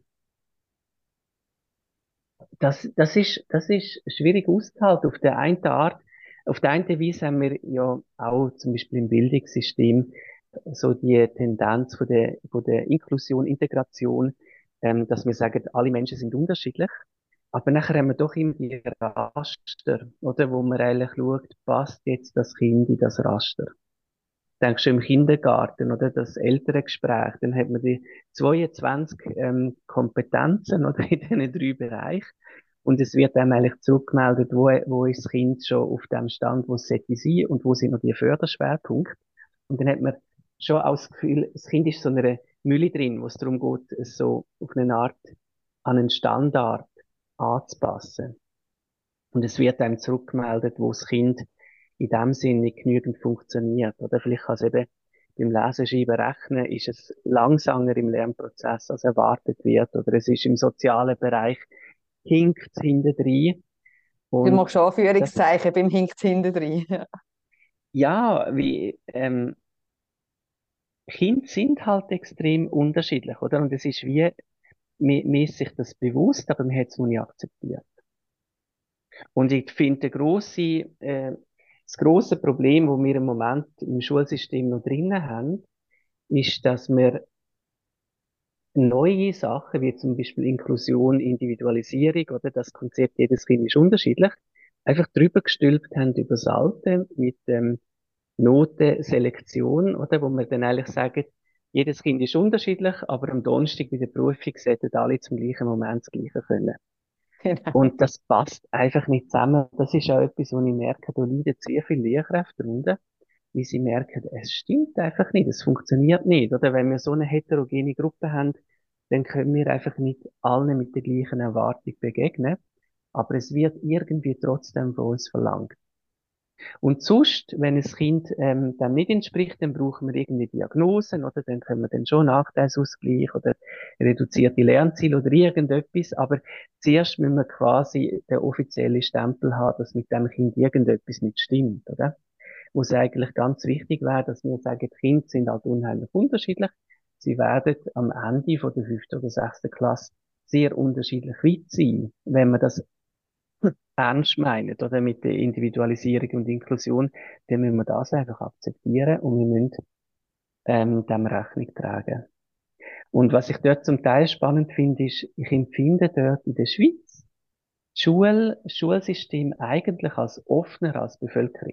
das, das ist, das ist schwierig auszuhalten. Auf der einen Art, auf der einen Weise haben wir ja auch zum Beispiel im Bildungssystem so die Tendenz von der, von der Inklusion, Integration, ähm, dass wir sagen, alle Menschen sind unterschiedlich. Aber nachher haben wir doch immer die Raster, oder? Wo man eigentlich schaut, passt jetzt das Kind in das Raster? Denkst du im Kindergarten, oder? Das Elterngespräch, dann hat man die zweiundzwanzig, ähm, Kompetenzen, oder? In diesen drei Bereichen. Und es wird einem eigentlich zurückgemeldet, wo, wo ist das Kind schon auf dem Stand, wo es sollte sein und wo sind noch die Förderschwerpunkte. Und dann hat man schon auch das Gefühl, das Kind ist so in einer Mühle drin, wo es darum geht, es so auf eine Art an einen Standard anzupassen. Und es wird einem zurückgemeldet, wo das Kind in dem Sinn nicht genügend funktioniert. Oder vielleicht kann es eben beim Lesen, Schreiben, Rechnen ist es langsamer im Lernprozess, als erwartet wird. Oder es ist im sozialen Bereich, hinkt es hintendrein. Du Und machst das, Anführungszeichen beim Hinkt hinten drin. ja, wie, ähm, Kinder sind halt extrem unterschiedlich, oder? Und es ist wie, mir, mir ist sich das bewusst, aber man hat es noch nicht akzeptiert. Und ich finde, der grosse, äh, das grosse Problem, das wir im Moment im Schulsystem noch drinnen haben, ist, dass wir neue Sachen, wie zum Beispiel Inklusion, Individualisierung, oder das Konzept, jedes Kind ist unterschiedlich, einfach drüber gestülpt haben über das Alte mit ähm, Notenselektion, oder, wo wir dann eigentlich sagen, jedes Kind ist unterschiedlich, aber am Donnerstag bei der Prüfung sollten alle zum gleichen Moment das Gleiche können. Genau. Und das passt einfach nicht zusammen. Das ist auch etwas, wo ich merke, da leiden sehr viele Lehrkräfte darunter, wie sie merken, es stimmt einfach nicht, es funktioniert nicht. Oder wenn wir so eine heterogene Gruppe haben, dann können wir einfach nicht allen mit der gleichen Erwartung begegnen. Aber es wird irgendwie trotzdem von uns verlangt. Und sonst, wenn ein Kind ähm, dem nicht entspricht, dann brauchen wir irgendwie Diagnosen, oder dann können wir dann schon Nachteilsausgleich oder reduzierte Lernziele oder irgendetwas. Aber zuerst müssen wir quasi den offiziellen Stempel haben, dass mit dem Kind irgendetwas nicht stimmt, oder? Wo es eigentlich ganz wichtig wäre, dass wir sagen, die Kinder sind halt unheimlich unterschiedlich. Sie werden am Ende von der fünften oder sechsten Klasse sehr unterschiedlich weit sein, wenn man das ernst meinen, oder mit der Individualisierung und Inklusion, dann müssen wir das einfach akzeptieren und wir müssen ähm, dem Rechnung tragen. Und was ich dort zum Teil spannend finde, ist, ich empfinde dort in der Schweiz das Schul Schulsystem eigentlich als offener als die Bevölkerung.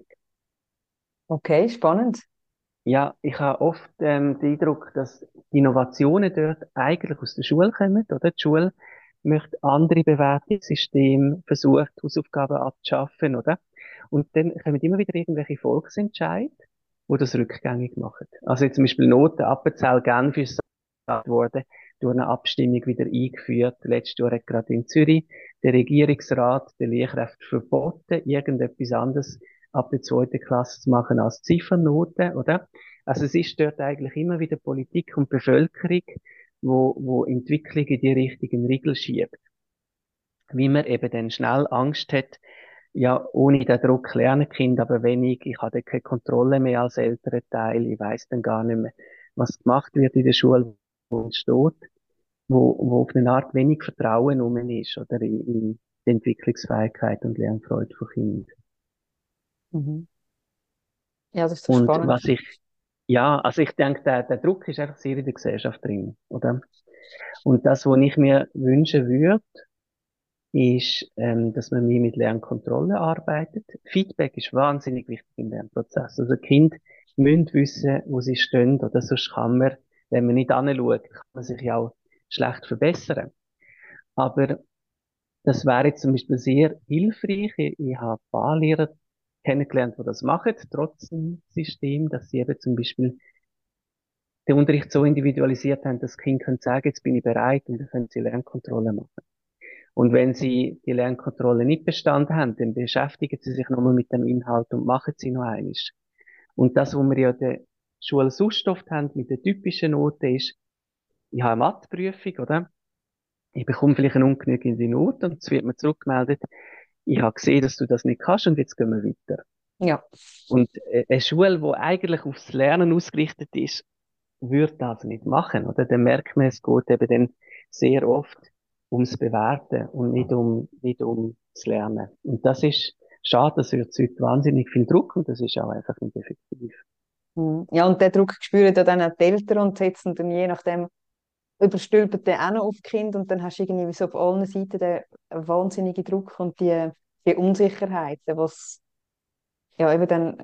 Okay, spannend. Ja, ich habe oft ähm, den Eindruck, dass die Innovationen dort eigentlich aus der Schule kommen, oder? Die Schule möchte andere Bewertungssysteme versucht, Hausaufgaben abzuschaffen, oder? Und dann kommen immer wieder irgendwelche Volksentscheide, die das rückgängig machen. Also jetzt zum Beispiel Noten, Appenzell Genf ist gesagt worden, durch eine Abstimmung wieder eingeführt. Letztes Jahr hat gerade in Zürich der Regierungsrat den Lehrkräften verboten, irgendetwas anderes ab der zweiten Klasse zu machen als Ziffernoten, oder? Also es ist dort eigentlich immer wieder Politik und Bevölkerung, wo, wo Entwicklung in die richtigen Riegel schiebt. Wie man eben dann schnell Angst hat, ja, ohne den Druck lernen Kind aber wenig, ich habe dann keine Kontrolle mehr als älterer Teil, ich weiß dann gar nicht mehr, was gemacht wird in der Schule, wo es steht, wo, wo auf eine Art wenig Vertrauen rum ist, oder in, in die Entwicklungsfähigkeit und Lernfreude von Kindern. Mhm. Ja, das ist doch Und spannend. was ich, ja, also ich denke, der, der Druck ist einfach sehr in der Gesellschaft drin, oder? Und das, was ich mir wünschen würde, ist, ähm, dass man mehr mit Lernkontrolle arbeitet. Feedback ist wahnsinnig wichtig im Lernprozess. Also Kind müssen wissen, wo sie stehen, oder sonst kann man, wenn man nicht anschaut, kann man sich ja auch schlecht verbessern. Aber das wäre jetzt zum Beispiel sehr hilfreich. Ich, ich habe ein paar Lehrer kennengelernt, die das machen, trotz dem System, dass sie eben zum Beispiel den Unterricht so individualisiert haben, dass das Kind kann sagen, jetzt bin ich bereit und dann können sie Lernkontrolle machen. Und wenn sie die Lernkontrolle nicht bestanden haben, dann beschäftigen sie sich nochmal mit dem Inhalt und machen sie noch eines. Und das, was wir ja in der Schule sonst oft haben, mit der typischen Note ist, ich habe eine Matheprüfung, oder? Ich bekomme vielleicht eine ungenügende Note und es wird mir zurückgemeldet, ich habe gesehen, dass du das nicht kannst und jetzt gehen wir weiter. Ja. Und äh, eine Schule, die eigentlich aufs Lernen ausgerichtet ist, würde das nicht machen, oder? Dann merkt man, es geht eben dann sehr oft ums Bewerten und nicht um, nicht um das Lernen. Und das ist schade, das erzeugt wahnsinnig viel Druck und das ist auch einfach nicht effektiv. Mhm. Ja, und den Druck spüren ja dann auch die Eltern und setzen dann je nachdem überstülpen den auch noch auf die Kinder und dann hast du irgendwie so auf allen Seiten den wahnsinnigen Druck und die, die Unsicherheit, was ja eben dann,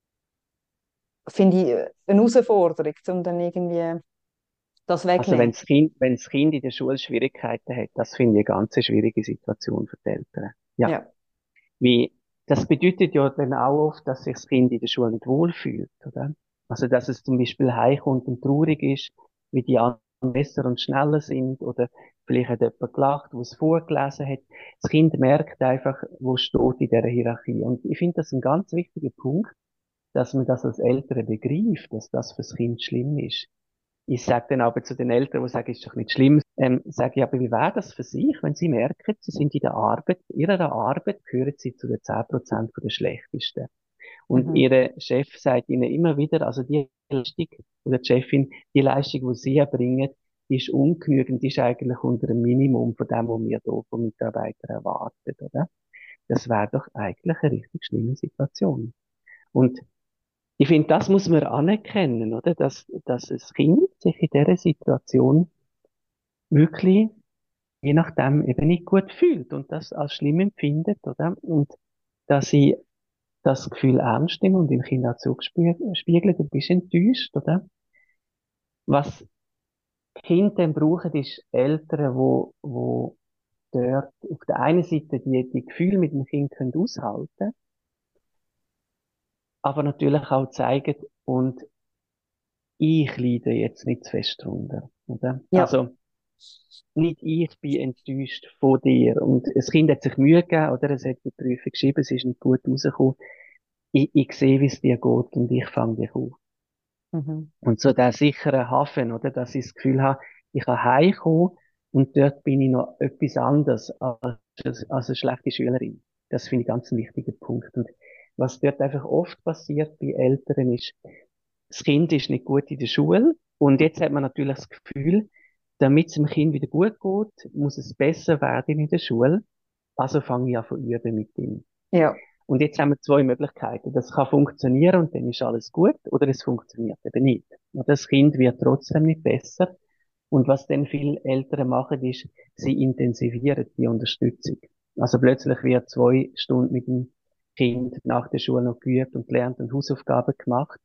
finde ich, eine Herausforderung, um dann irgendwie das Also wenn wegnehmen. das Kind, wenn das Kind in der Schule Schwierigkeiten hat, das finde ich eine ganz schwierige Situation für die Eltern. Ja. Ja. Wie, das bedeutet ja dann auch oft, dass sich das Kind in der Schule nicht wohlfühlt, oder? Also, dass es zum Beispiel heimkommt und traurig ist, wie die anderen besser und schneller sind, oder vielleicht hat jemand gelacht, wo es vorgelesen hat. Das Kind merkt einfach, wo es steht in dieser Hierarchie. Und ich finde das ein ganz wichtiger Punkt, dass man das als Eltern begreift, dass das fürs Kind schlimm ist. Ich sage dann aber zu den Eltern, die sagen, ist doch nicht schlimm, ähm, sage ich, aber wie wäre das für sich, wenn Sie merken, Sie sind in der Arbeit, in Ihrer Arbeit gehören Sie zu den zehn Prozent der Schlechtesten. Und Mhm. Ihr Chef sagt Ihnen immer wieder, also die Leistung, oder die Chefin, die Leistung, die Sie erbringen, die ist ungenügend, die ist eigentlich unter dem Minimum von dem, was wir hier von Mitarbeitern erwarten, oder? Das wäre doch eigentlich eine richtig schlimme Situation. Und ich finde, das muss man anerkennen, oder? Dass, dass das Kind sich in dieser Situation wirklich, je nachdem, eben nicht gut fühlt und das als schlimm empfindet, oder? Und dass sie das Gefühl ernst nehmen und dem Kind auch zurückspiegeln, du bist enttäuscht, oder? Was Kinder dann brauchen, ist Eltern, wo, wo dort auf der einen Seite die, die Gefühle mit dem Kind können aushalten, aber natürlich auch zeigen, und ich leide jetzt nicht zu fest drunter, oder? Ja. Also, nicht ich bin enttäuscht von dir. Und das Kind hat sich Mühe gegeben, oder? Es hat die Prüfung geschrieben, es ist nicht gut rausgekommen. Ich, ich sehe, wie es dir geht und ich fange dich auf. Mhm. Und so der sichere Hafen, oder? Dass ich das Gefühl habe, ich kann heimkommen und dort bin ich noch etwas anderes als, als eine schlechte Schülerin. Das finde ich ganz ein wichtiger Punkt. Und was dort einfach oft passiert bei Eltern ist, das Kind ist nicht gut in der Schule und jetzt hat man natürlich das Gefühl, damit es dem Kind wieder gut geht, muss es besser werden in der Schule. Also fange ich an zu üben mit ihm. Ja. Und jetzt haben wir zwei Möglichkeiten. Das kann funktionieren und dann ist alles gut, oder es funktioniert eben nicht. Und das Kind wird trotzdem nicht besser. Und was dann viele Eltern machen, ist, sie intensivieren die Unterstützung. Also plötzlich wird zwei Stunden mit dem Kind nach der Schule noch geübt und gelernt und Hausaufgaben gemacht.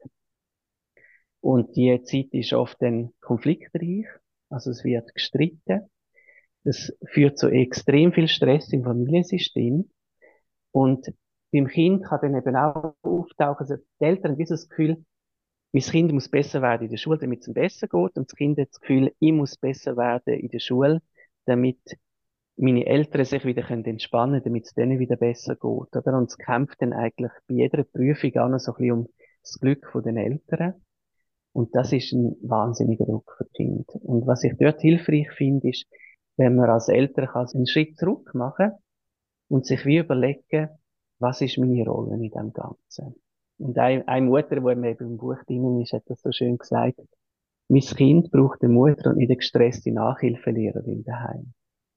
Und die Zeit ist oft dann konfliktreich. Also es wird gestritten. Das führt zu extrem viel Stress im Familiensystem. Und beim Kind kann dann eben auch auftauchen, also die Eltern haben dieses Gefühl, mein Kind muss besser werden in der Schule, damit es ihm besser geht. Und das Kind hat das Gefühl, ich muss besser werden in der Schule, damit meine Eltern sich wieder können entspannen können, damit es denen wieder besser geht, oder? Und es kämpft dann eigentlich bei jeder Prüfung auch noch so ein bisschen um das Glück von den Eltern. Und das ist ein wahnsinniger Druck für die Kinder. Und was ich dort hilfreich finde, ist, wenn man als Eltern kann einen Schritt zurück machen und sich wie überlegen, was ist meine Rolle in dem Ganzen. Und eine, eine Mutter, die mir eben im Buch drin ist, hat das so schön gesagt, mein Kind braucht eine Mutter und nicht eine gestresste Nachhilfelehrerin daheim.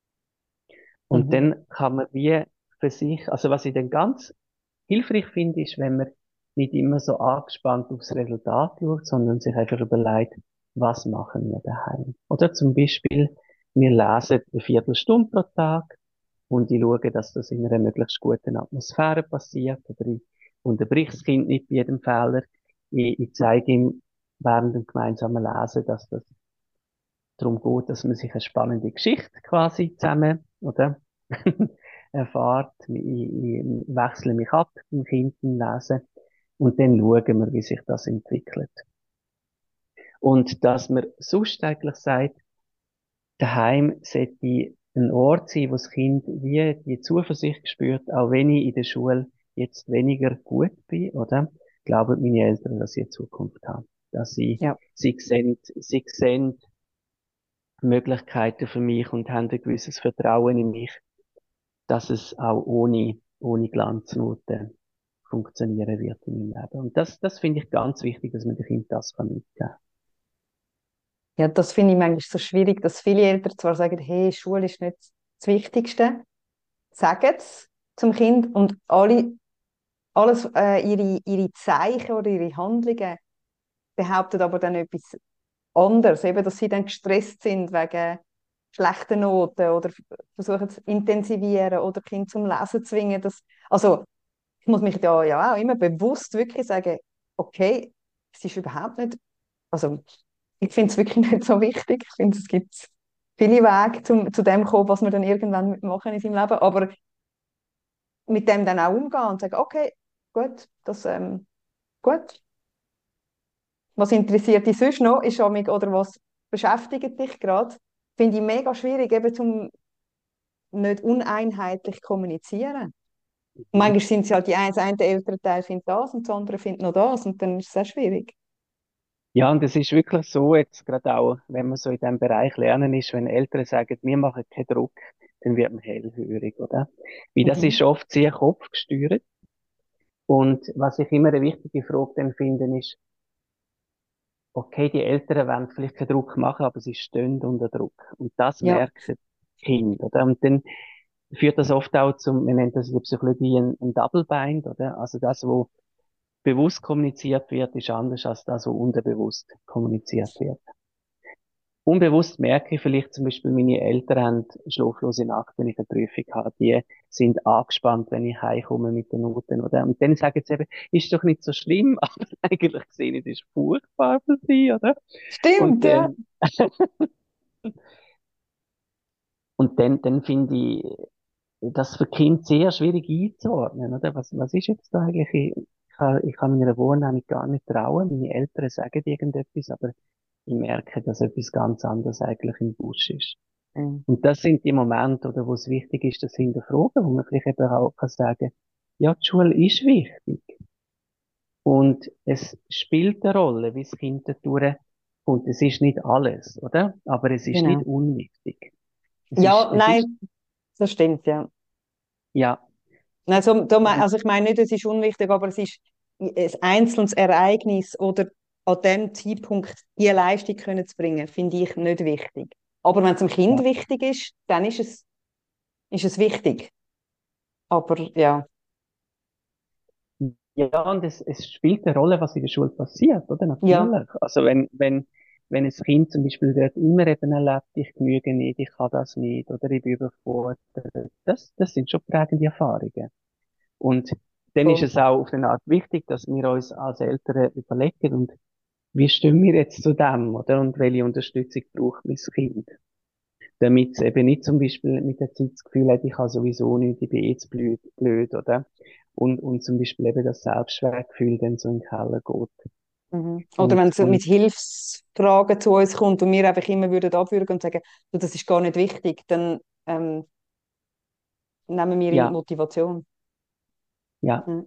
Und Mhm. dann kann man wie für sich, also was ich dann ganz hilfreich finde, ist, wenn man nicht immer so angespannt aufs Resultat schaut, sondern sich einfach überlegt, was machen wir daheim. Oder zum Beispiel, wir lesen eine Viertelstunde pro Tag und ich schaue, dass das in einer möglichst guten Atmosphäre passiert. Oder ich unterbrich das Kind nicht bei jedem Fehler. Ich, ich zeige ihm während dem gemeinsamen Lesen, dass das darum geht, dass man sich eine spannende Geschichte quasi zusammen, oder? erfahrt. Ich, ich wechsle mich ab im Kind beim Lesen und dann schauen wir, wie sich das entwickelt. Und dass man sonst eigentlich sagt, daheim sollte ein Ort sein, wo das Kind wie die Zuversicht spürt, auch wenn ich in der Schule jetzt weniger gut bin, oder? Glauben meine Eltern, dass ich eine Zukunft habe. Dass sie, Ja. sie sehen, sie sehen Möglichkeiten für mich und haben ein gewisses Vertrauen in mich, dass es auch ohne, ohne Glanznoten funktionieren wird in meinem Leben. Und das, das finde ich ganz wichtig, dass man dem Kind das kann mitgeben kann. Ja, das finde ich manchmal so schwierig, dass viele Eltern zwar sagen, hey, Schule ist nicht das Wichtigste, sagen es zum Kind und alle, alles, äh, ihre, ihre Zeichen oder ihre Handlungen behaupten aber dann etwas anderes, eben, dass sie dann gestresst sind wegen schlechten Noten oder versuchen zu intensivieren oder Kind zum Lesen zwingen. Das, also ich muss mich da ja auch immer bewusst wirklich sagen, okay, es ist überhaupt nicht, also ich finde es wirklich nicht so wichtig. Ich finde, es gibt viele Wege, zum, zu dem zu kommen, was wir dann irgendwann machen in seinem Leben, aber mit dem dann auch umgehen und sagen, okay, gut, das, ähm, gut. Was interessiert dich sonst noch? Ist amig, oder was beschäftigt dich gerade? Finde ich mega schwierig, eben zum nicht uneinheitlich kommunizieren. Mhm. Manchmal sind es halt die eine, das eine Elternteil findet das und das andere findet noch das und dann ist es sehr schwierig. Ja, und es ist wirklich so, jetzt gerade auch, wenn man so in diesem Bereich lernen ist, wenn Eltern sagen, wir machen keinen Druck, dann wird man hellhörig, oder? Weil das ist Mhm. oft sehr kopfgesteuert. Und was ich immer eine wichtige Frage dann finde, ist, okay, die Eltern wollen vielleicht keinen Druck machen, aber sie stehen unter Druck. Und das Ja, merkt das Kind, oder? Und dann führt das oft auch zum, wir nennen das in der Psychologie ein, ein Double Bind, oder? Also das, wo bewusst kommuniziert wird, ist anders als das, wo unterbewusst kommuniziert wird. Unbewusst merke ich vielleicht zum Beispiel, meine Eltern haben schlaflose Nacht, wenn ich eine Prüfung habe. Die sind angespannt, wenn ich heimkomme mit den Noten, oder? Und dann sagen sie eben, ist doch nicht so schlimm, aber eigentlich gesehen, es ist furchtbar für sie, oder? Und stimmt, ja. dann, und dann, dann finde ich das für Kinder sehr schwierig einzuordnen, oder? Was, was ist jetzt da eigentlich? Ich, ich kann, ich kann meiner Wahrnehmung gar nicht trauen. Meine Eltern sagen irgendetwas, aber ich merke, dass etwas ganz anderes eigentlich im Busch ist. Mhm. Und das sind die Momente, oder, wo es wichtig ist, das hinterfragen, wo man vielleicht eben auch kann sagen, ja, die Schule ist wichtig. Und es spielt eine Rolle, wie das Kind da durchkommt. Es ist nicht alles, oder? Aber es ist nicht Genau. unwichtig. Es ist, Ja, es ist, nein, das stimmt, ja. ja, Nein, so, so, mein- und, also ich meine nicht, es ist unwichtig, aber es ist ein einzelnes Ereignis oder an dem Zeitpunkt die Leistung können zu bringen, finde ich nicht wichtig. Aber wenn es dem Kind ja. wichtig ist, dann ist es, ist es wichtig. Aber ja. Ja, und es, es spielt eine Rolle, was in der Schule passiert, oder? Ja. Natürlich. Also wenn, wenn, wenn ein Kind zum Beispiel dort immer eben erlebt, ich genüge nicht, ich kann das nicht, oder ich bin überfordert, das, das sind schon prägende Erfahrungen. Und dann ist Voll. es auch auf eine Art wichtig, dass wir uns als Eltern überlegen, und wie stehen wir jetzt zu dem, oder? Und welche Unterstützung braucht mein Kind? Damit es eben nicht zum Beispiel mit der Zeit das Gefühl hat, ich habe sowieso nichts, ich bin jetzt blöd, blöd, oder? Und, und zum Beispiel eben das Selbstwertgefühl dann so in den Keller geht. Mhm. Oder wenn Und, es mit und, Hilfsfragen zu uns kommt und wir einfach immer würden abwürgen und sagen, du, das ist gar nicht wichtig, dann ähm, nehmen wir ihm die ja, Motivation. ja. Mhm.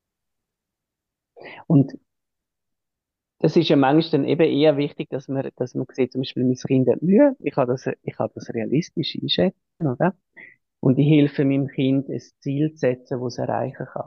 Und das ist ja manchmal dann eben eher wichtig, dass man, dass man sieht, zum Beispiel mein Kind hat Mühe, ich kann das, ich kann das realistisch einschätzen, oder? Und ich helfe meinem Kind, ein Ziel zu setzen, das es erreichen kann.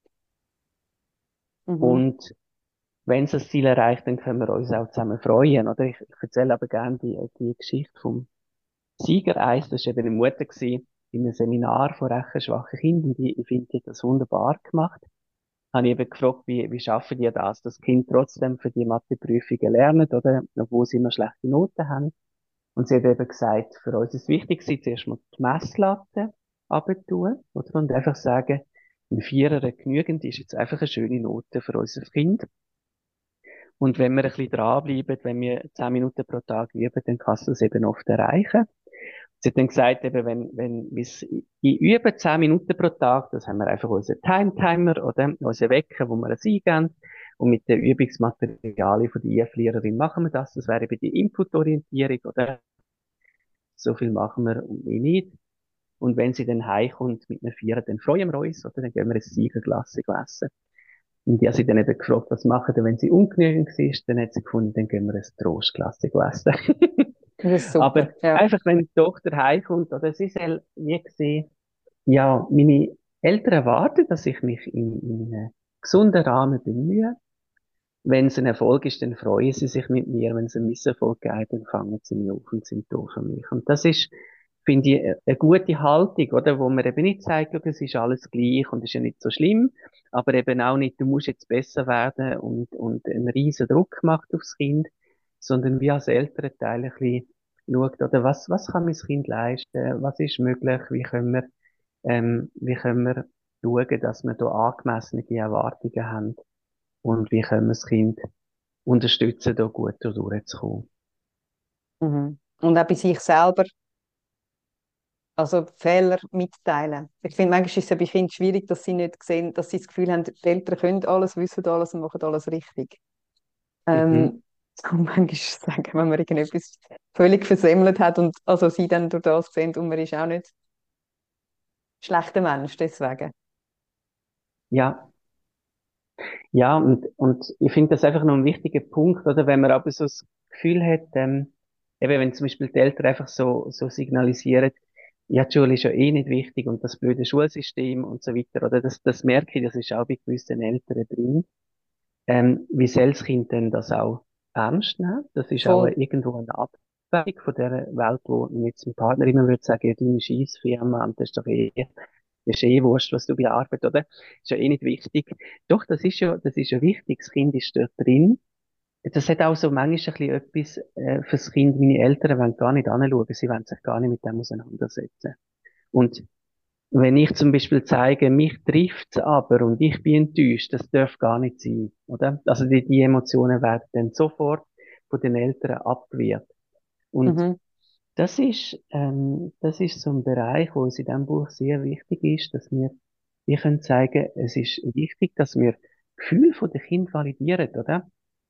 Mhm. Und wenn es das Ziel erreicht, dann können wir uns auch zusammen freuen, oder? Ich, ich erzähle aber gerne die, die Geschichte vom Sieger eins, das war eben eine Mutter gewesen, in einem Seminar von rechenschwachen Kindern, die, ich finde, die hat das wunderbar gemacht. Habe ich eben gefragt, wie, wie schaffen die das, dass die Kinder trotzdem für die Matheprüfungen lernen, oder? Obwohl sie immer schlechte Noten haben. Und sie hat eben gesagt, für uns ist es wichtig, sie zuerst mal die Messlatte runterzutun, oder? Und einfach sagen, ein Vierer genügend ist jetzt einfach eine schöne Note für unser Kind. Und wenn wir ein bisschen dranbleiben, wenn wir zehn Minuten pro Tag üben, dann kannst du es eben oft erreichen. Sie hat dann gesagt, eben, wenn, wenn wir es in über zehn Minuten pro Tag, das haben wir einfach unseren Time-Timer, oder? Unseren Wecker, wo wir es eingeben. Und mit den Übungsmaterialien von der I F-Lehrerin machen wir das. Das wäre eben die Input-Orientierung, oder? So viel machen wir und mehr nicht. Und wenn sie dann heimkommt mit einer Vierer, dann freuen wir uns, oder? Dann gehen wir ein Siegerglas essen. Und ich habe sie dann eben gefragt, was machen wir, wenn sie ungenügend ist. Dann hat sie gefunden, dann gehen wir ein Trostglas essen. Das ist super, Aber ja. einfach, wenn die Tochter heimkommt, oder sie soll wie gesehen, ja, meine Eltern erwarten, dass ich mich in, in einem gesunden Rahmen bemühe. Wenn es ein Erfolg ist, dann freuen sie sich mit mir. Wenn es ein Misserfolg gibt, dann fangen sie mich auf und sind da für mich. Und das ist, finde ich, eine gute Haltung, oder? Wo man eben nicht sagt, ja, es ist alles gleich und es ist ja nicht so schlimm, aber eben auch nicht, du musst jetzt besser werden und, und einen riesen Druck macht aufs Kind, sondern wie als Elternteil ein bisschen schaut, oder was, was kann mein Kind leisten? Was ist möglich? Wie können wir, ähm, wie können wir schauen, dass wir da angemessene Erwartungen haben? Und wie können wir das Kind unterstützen, da gut durchzukommen? Mhm. Und auch bei sich selber, also Fehler mitteilen. Ich finde, manchmal ist es ja bei Kindern schwierig, dass sie nicht sehen, dass sie das Gefühl haben, die Eltern können alles, wissen alles und machen alles richtig. Mhm. Ähm, und manchmal sagen, wenn man irgendetwas völlig versemmelt hat und also sie dann durch das sehen und man ist auch nicht ein schlechter Mensch deswegen. Ja, ja, und, und ich finde das einfach noch ein wichtiger Punkt, oder? Wenn man aber so das Gefühl hat, ähm, eben wenn zum Beispiel die Eltern einfach so, so signalisieren, ja, die Schule ist ja eh nicht wichtig und das blöde Schulsystem und so weiter, oder? Das, das merke ich, das ist auch bei gewissen Eltern drin. Ähm, wie soll das Kind denn das auch ernst nehmen? Das ist auch Voll. irgendwo eine Abwägung von der Welt, wo jetzt ein Partner immer würde sagen, ja, deine Scheissfirma, und das ist doch eh, ist eh wurscht, was du bearbeitest, oder? Ist ja eh nicht wichtig. Doch, das ist ja, das ist ja wichtig. Das Kind ist dort drin. Das hat auch so manchmal ein bisschen etwas, äh, fürs Kind. Meine Eltern wollen gar nicht anschauen. Sie wollen sich gar nicht mit dem auseinandersetzen. Und wenn ich zum Beispiel zeige, mich trifft's aber und ich bin enttäuscht, das darf gar nicht sein, oder? Also die, die Emotionen werden dann sofort von den Eltern abgewehrt. Und Mhm. das ist, ähm, das ist so ein Bereich, wo uns in diesem Buch sehr wichtig ist, dass wir, wir können zeigen, es ist wichtig, dass wir Gefühle von den Kindern validieren, oder?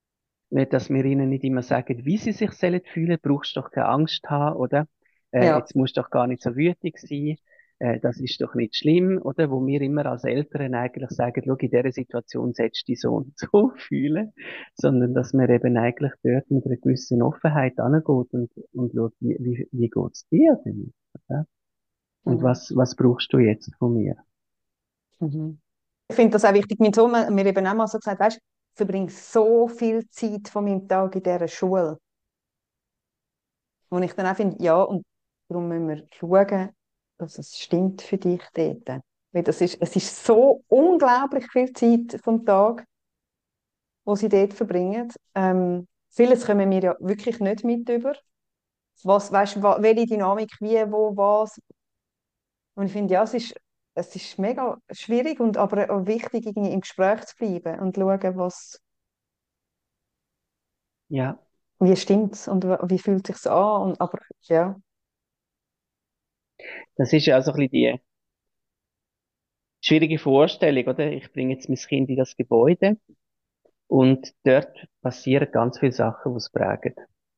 Nicht, dass wir ihnen nicht immer sagen, wie sie sich sollen fühlen, brauchst doch keine Angst haben, oder? Äh, Ja. jetzt musst du doch gar nicht so wütig sein, äh, das ist doch nicht schlimm, oder? Wo wir immer als Eltern eigentlich sagen, schau, in dieser Situation sollst du dich so und so fühlen, sondern dass man eben eigentlich dort mit einer gewissen Offenheit angeht und, und schaut, wie, wie, wie geht's dir denn? Oder? Und Mhm. was, was brauchst du jetzt von mir? Mhm. Ich finde das auch wichtig. Mein Sohn hat mir eben auch mal so gesagt, weißt, ich verbringe so viel Zeit von meinem Tag in dieser Schule. Und ich dann auch finde, ja, und darum müssen wir schauen, dass es stimmt für dich dort. Weil das ist, es ist so unglaublich viel Zeit vom Tag, wo sie dort verbringen. Ähm, vieles kommen wir ja wirklich nicht mit über. Was, weißt, wa- welche Dynamik, wie, wo, was. Und ich finde, ja, es ist, es ist mega schwierig und aber auch wichtig, irgendwie im Gespräch zu bleiben und schauen, was, Ja, wie stimmt es und wa- wie fühlt es sich an. Und, aber ja, das ist ja auch so ein bisschen die schwierige Vorstellung, oder? Ich bringe jetzt mein Kind in das Gebäude und dort passieren ganz viele Sachen, die es prägen.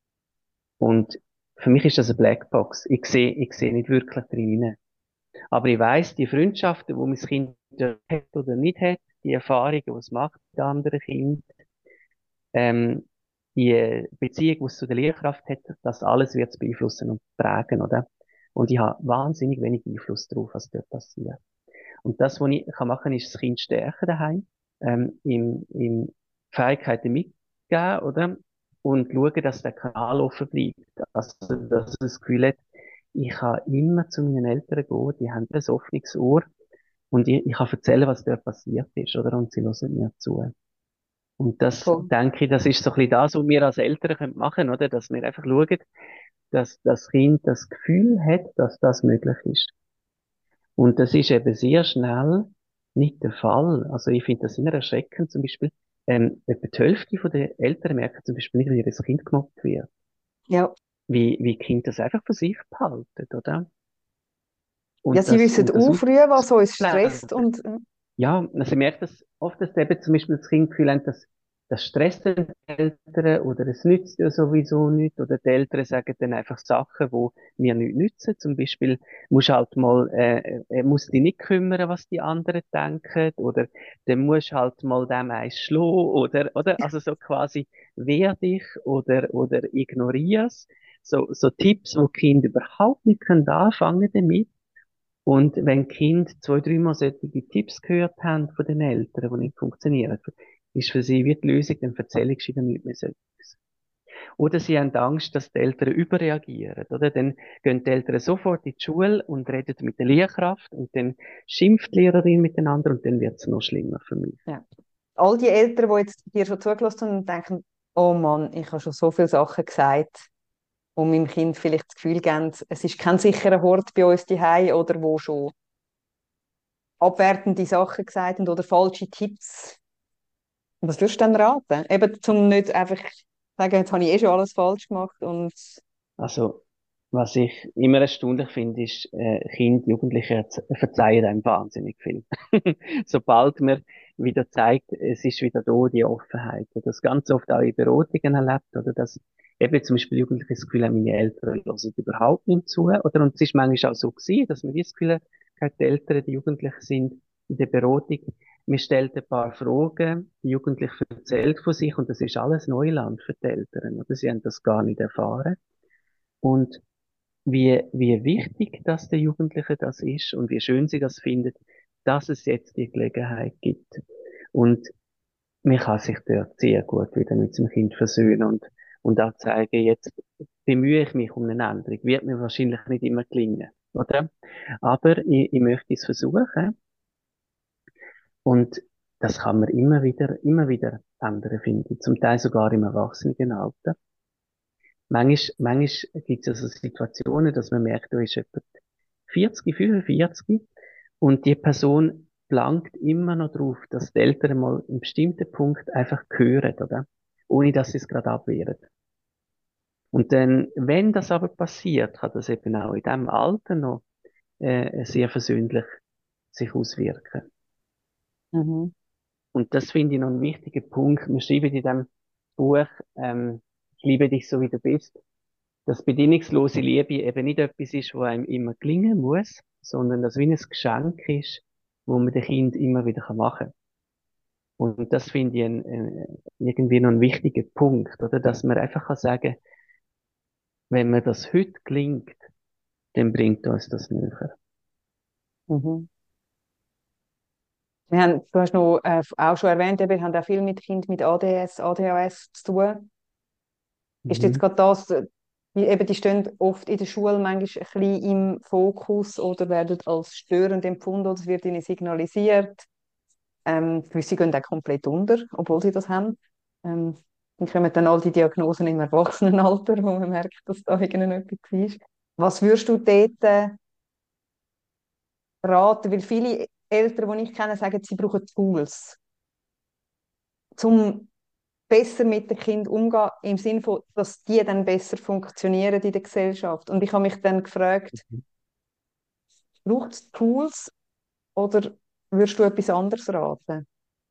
Und für mich ist das eine Blackbox. Ich sehe, ich sehe nicht wirklich drin. Aber ich weiss, die Freundschaften, die mein Kind dort hat oder nicht hat, die Erfahrungen, die es macht mit anderen Kindern, ähm, die Beziehung, die es zu der Lehrkraft hat, das alles wird es beeinflussen und prägen, oder? Und ich habe wahnsinnig wenig Einfluss darauf, was dort passiert. Und das, was ich kann machen, ist das Kind stärken daheim, ähm, ihm, ihm Fähigkeiten mitgeben, oder? Und schauen, dass der Kanal offen bleibt. Also, dass er das Gefühl hat, ich kann immer zu meinen Eltern gehen, die haben ein offenes Ohr und ich, ich kann erzählen, was dort passiert ist, oder? Und sie hören mir zu. Und das, voll. denke ich, das ist so ein bisschen das, was wir als Eltern können machen können, oder? Dass wir einfach schauen, dass das Kind das Gefühl hat, dass das möglich ist. Und das ist eben sehr schnell nicht der Fall. Also ich finde das immer erschreckend, zum Beispiel, ähm, etwa die Hälfte von den Eltern merken zum Beispiel nicht, wie ihr Kind gemobbt wird. Ja. Wie, wie Kinder das einfach für sich behalten, oder? Ja, Und sie das, wissen und das auch früh, was uns ausblenden. stresst und äh, Ja, also ich merke das oft, dass eben zum Beispiel das Kind das Gefühl hat, dass das stresst den Eltern oder es nützt ja sowieso nichts oder die Eltern sagen dann einfach Sachen, wo mir nichts nützen. Zum Beispiel musst halt mal, äh, er muss dich nicht kümmern, was die anderen denken oder dann musst halt mal dem eins schlagen oder, oder, also so quasi wehr dich oder, oder ignorier's. So, so Tipps, wo die Kinder überhaupt nicht können anfangen damit. Und wenn Kind zwei, dreimal solche Tipps gehört haben von den Eltern, die nicht funktionieren, ist für sie wie die Lösung, dann erzähle ich ihnen nicht mehr so etwas. Oder sie haben Angst, dass die Eltern überreagieren, oder? Dann gehen die Eltern sofort in die Schule und reden mit der Lehrkraft und dann schimpft die Lehrerin miteinander und dann wird es noch schlimmer für mich. ja. All die Eltern, die jetzt dir schon zugelassen haben und denken, oh Mann, ich habe schon so viele Sachen gesagt, und meinem Kind vielleicht das Gefühl geben, es ist kein sicherer Hort bei uns daheim oder wo schon abwertende Sachen gesagt haben oder falsche Tipps. Was würdest du denn raten? Eben, zum nicht einfach sagen, jetzt habe ich eh schon alles falsch gemacht und Also, was ich immer erstaunlich finde, ist, äh, Kinder, Jugendliche erz- verzeihen einem wahnsinnig viel. Sobald man wieder zeigt, es ist wieder da, die Offenheit. Und das ganz oft auch in Beratungen erlebt, oder dass eben zum Beispiel Jugendliche das Gefühl haben, meine Eltern hören überhaupt nicht zu, oder? Und es ist manchmal auch so gewesen, dass man das Gefühl hat, die Eltern, die Jugendlichen sind in der Beratung, man stellt ein paar Fragen, die Jugendliche erzählt von sich, und das ist alles Neuland für die Eltern, oder? Sie haben das gar nicht erfahren. Und wie, wie wichtig dass der Jugendliche das ist und wie schön sie das findet, dass es jetzt die Gelegenheit gibt. Und man kann sich dort sehr gut wieder mit dem Kind versöhnen und, und auch zeigen, jetzt bemühe ich mich um eine Änderung. Wird mir wahrscheinlich nicht immer gelingen, oder? Aber ich, ich möchte es versuchen und das kann man immer wieder, immer wieder ändern, finde ich. Zum Teil sogar im Erwachsenenalter. Manchmal, manchmal gibt es also Situationen, dass man merkt, da ist jemand vierzig, fünfundvierzig und die Person blankt immer noch drauf, dass die Eltern mal einen bestimmten Punkt einfach hören, oder? Ohne dass sie es gerade abwehren. Und dann, wenn das aber passiert, kann das eben auch in diesem Alter noch äh, sehr versöhnlich sich auswirken. mhm. Und das finde ich noch einen wichtigen Punkt. Wir schreiben in dem Buch, ähm, ich liebe dich so wie du bist, dass bedingungslose Liebe eben nicht etwas ist, wo einem immer gelingen muss, sondern dass wie ein Geschenk ist, wo man dem Kind immer wieder machen kann. Und das finde ich ein, ein, irgendwie noch ein wichtiger Punkt, oder? Dass man einfach kann sagen, wenn mir das heute gelingt, dann bringt uns das näher. Mhm. Wir haben, du hast noch äh, auch schon erwähnt, wir haben auch viel mit Kindern mit A D S, A D H S zu tun. Ist jetzt Mhm. gerade das, äh, die, eben, die stehen oft in der Schule manchmal ein bisschen im Fokus oder werden als störend empfunden oder es wird ihnen signalisiert. Ähm, gewisse gehen auch komplett unter, obwohl sie das haben. Ähm, dann kommen dann all die Diagnosen im Erwachsenenalter, wo man merkt, dass da irgendetwas ist. Was würdest du dort äh, raten? Weil viele Eltern, die ich kenne, sagen, sie brauchen Tools, um besser mit den Kindern umgehen, im Sinne von, dass die dann besser funktionieren in der Gesellschaft. Und ich habe mich dann gefragt, braucht es Tools oder würdest du etwas anderes raten?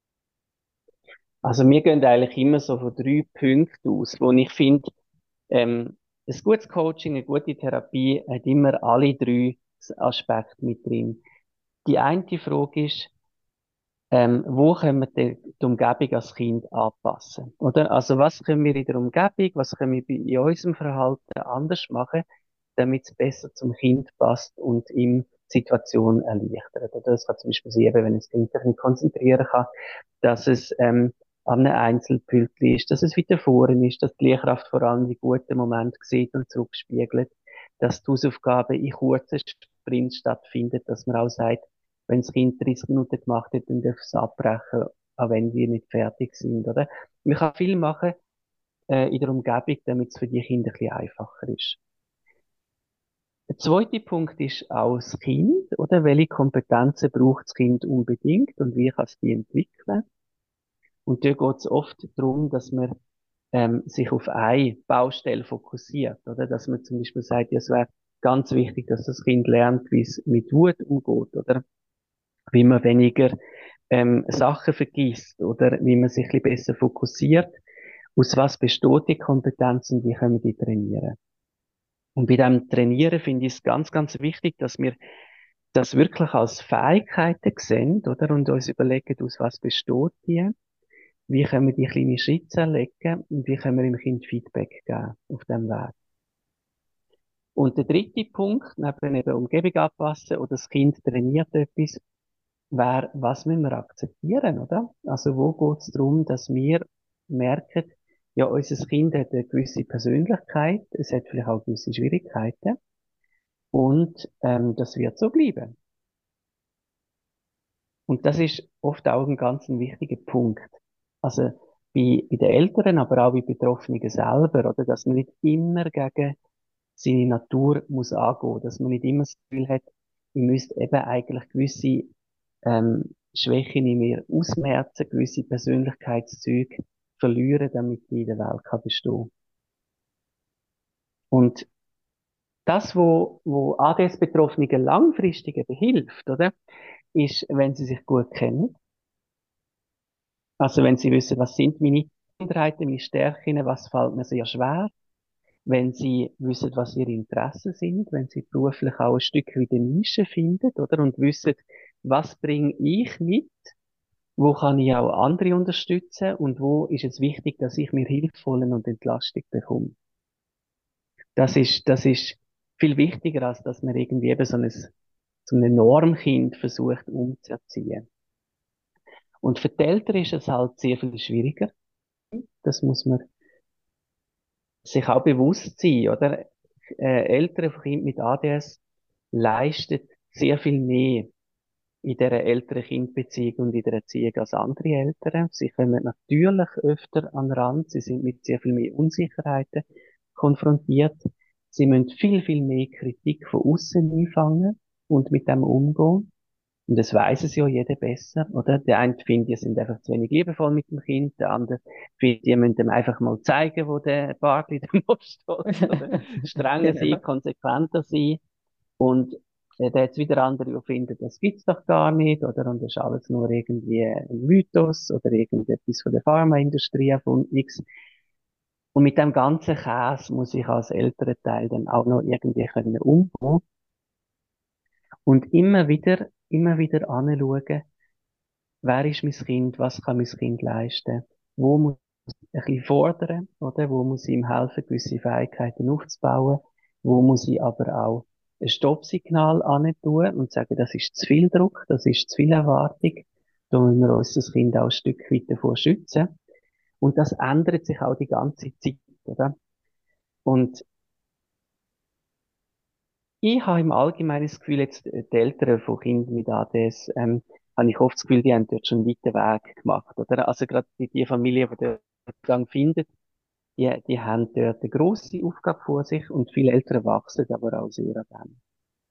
Also wir gehen eigentlich immer so von drei Punkten aus, wo ich finde, ähm, ein gutes Coaching, eine gute Therapie hat immer alle drei Aspekte mit drin. Die eine Frage ist, ähm, wo können wir die, die Umgebung als Kind anpassen? Oder? Also was können wir in der Umgebung, was können wir bei, in unserem Verhalten anders machen, damit es besser zum Kind passt und ihm die Situation erleichtert. Oder das kann zum Beispiel sein, eben, wenn ein Kind sich nicht konzentrieren kann, dass es ähm, an einem Einzelpünktchen ist, dass es weiter vorne ist, dass die Lehrkraft vor allem die guten Momente sieht und zurückspiegelt, dass die Hausaufgaben in kurzen Sprints stattfinden, dass man auch sagt, wenn das Kind dreißig Minuten gemacht hat, dann darf es abbrechen, auch wenn wir nicht fertig sind, oder? Man kann viel machen, äh, in der Umgebung, damit es für die Kinder ein bisschen einfacher ist. Der zweite Punkt ist auch das Kind, oder? Welche Kompetenzen braucht das Kind unbedingt und wie kann es die entwickeln? Und da geht es oft darum, dass man ähm, sich auf eine Baustelle fokussiert, oder? Dass man zum Beispiel sagt, ja, es wäre ganz wichtig, dass das Kind lernt, wie es mit Wut umgeht, oder? Wie man weniger ähm, Sachen vergisst, oder wie man sich ein bisschen besser fokussiert. Aus was besteht die Kompetenz und wie können wir die trainieren? Und bei dem Trainieren finde ich es ganz, ganz wichtig, dass wir das wirklich als Fähigkeiten sehen, oder? Und uns überlegen, aus was besteht die? Wie können wir die kleinen Schritte erlegen? Und wie können wir dem Kind Feedback geben auf dem Weg? Und der dritte Punkt, neben eben Umgebung anpassen oder das Kind trainiert etwas, wäre, was müssen wir akzeptieren, oder? Also wo geht es darum, dass wir merken, ja, unser Kind hat eine gewisse Persönlichkeit, es hat vielleicht auch gewisse Schwierigkeiten und ähm, das wird so bleiben. Und das ist oft auch ein ganz ein wichtiger Punkt. Also bei, bei den Eltern, aber auch bei Betroffenen selber, oder? Dass man nicht immer gegen seine Natur muss angehen, dass man nicht immer das Gefühl hat, ich müsste eben eigentlich gewisse ähm, Schwächen in mir ausmerzen, gewisse Persönlichkeitszüge verlieren, damit ich in der Welt kann bestehen. Und das, wo, wo A D S-Betroffenen langfristig eben hilft, oder, ist, wenn sie sich gut kennen. Also wenn sie wissen, was sind meine Minderheiten, meine Stärken, was fällt mir sehr schwer. Wenn sie wissen, was ihre Interessen sind, wenn sie beruflich auch ein Stück wie eine Nische finden, oder, und wissen, was bringe ich mit, wo kann ich auch andere unterstützen und wo ist es wichtig, dass ich mir Hilfe holen und Entlastung bekomme. Das ist, das ist viel wichtiger, als dass man irgendwie eben so ein, so ein Normkind versucht umzuerziehen. Und für die Eltern ist es halt sehr viel schwieriger. Das muss man sich auch bewusst sein, oder? Äh, Eltern von Kindern mit A D S leisten sehr viel mehr in dieser Eltern-Kind-Beziehung und in der Erziehung als andere Eltern. Sie kommen natürlich öfter an den Rand, sie sind mit sehr viel mehr Unsicherheiten konfrontiert. Sie müssen viel, viel mehr Kritik von außen einfangen und mit dem umgehen. Und das weiss es ja jeder besser, oder? Der eine findet, die sind einfach zu wenig liebevoll mit dem Kind, der andere findet, die müssen dem einfach mal zeigen, wo der Bartli der Most steht, oder strenger sein, Genau. konsequenter sein. Und äh, da jetzt wieder andere, die finden, das gibt's doch gar nicht, oder? Und das ist alles nur irgendwie ein Mythos oder irgendetwas von der Pharmaindustrie erfunden, nichts. Und mit dem ganzen Käse muss ich als Elternteil dann auch noch irgendwie können umgehen und immer wieder, immer wieder anschauen, wer ist mein Kind, was kann mein Kind leisten, wo muss ich ein bisschen fordern, oder? Wo muss ich ihm helfen, gewisse Fähigkeiten aufzubauen, wo muss ich aber auch ein Stoppsignal tun und sagen, das ist zu viel Druck, das ist zu viel Erwartung, da müssen wir uns das Kind auch ein Stück weit davor schützen. Und das ändert sich auch die ganze Zeit, oder? Und ich habe im Allgemeinen das Gefühl, jetzt äh, die Eltern von Kindern mit A D S, ähm, habe ich oft das Gefühl, die haben dort schon einen weiten Weg gemacht, oder? Also gerade die, die Familie, die den Gang findet, die, die haben dort eine grosse Aufgabe vor sich und viele Eltern wachsen aber auch sehr an dem.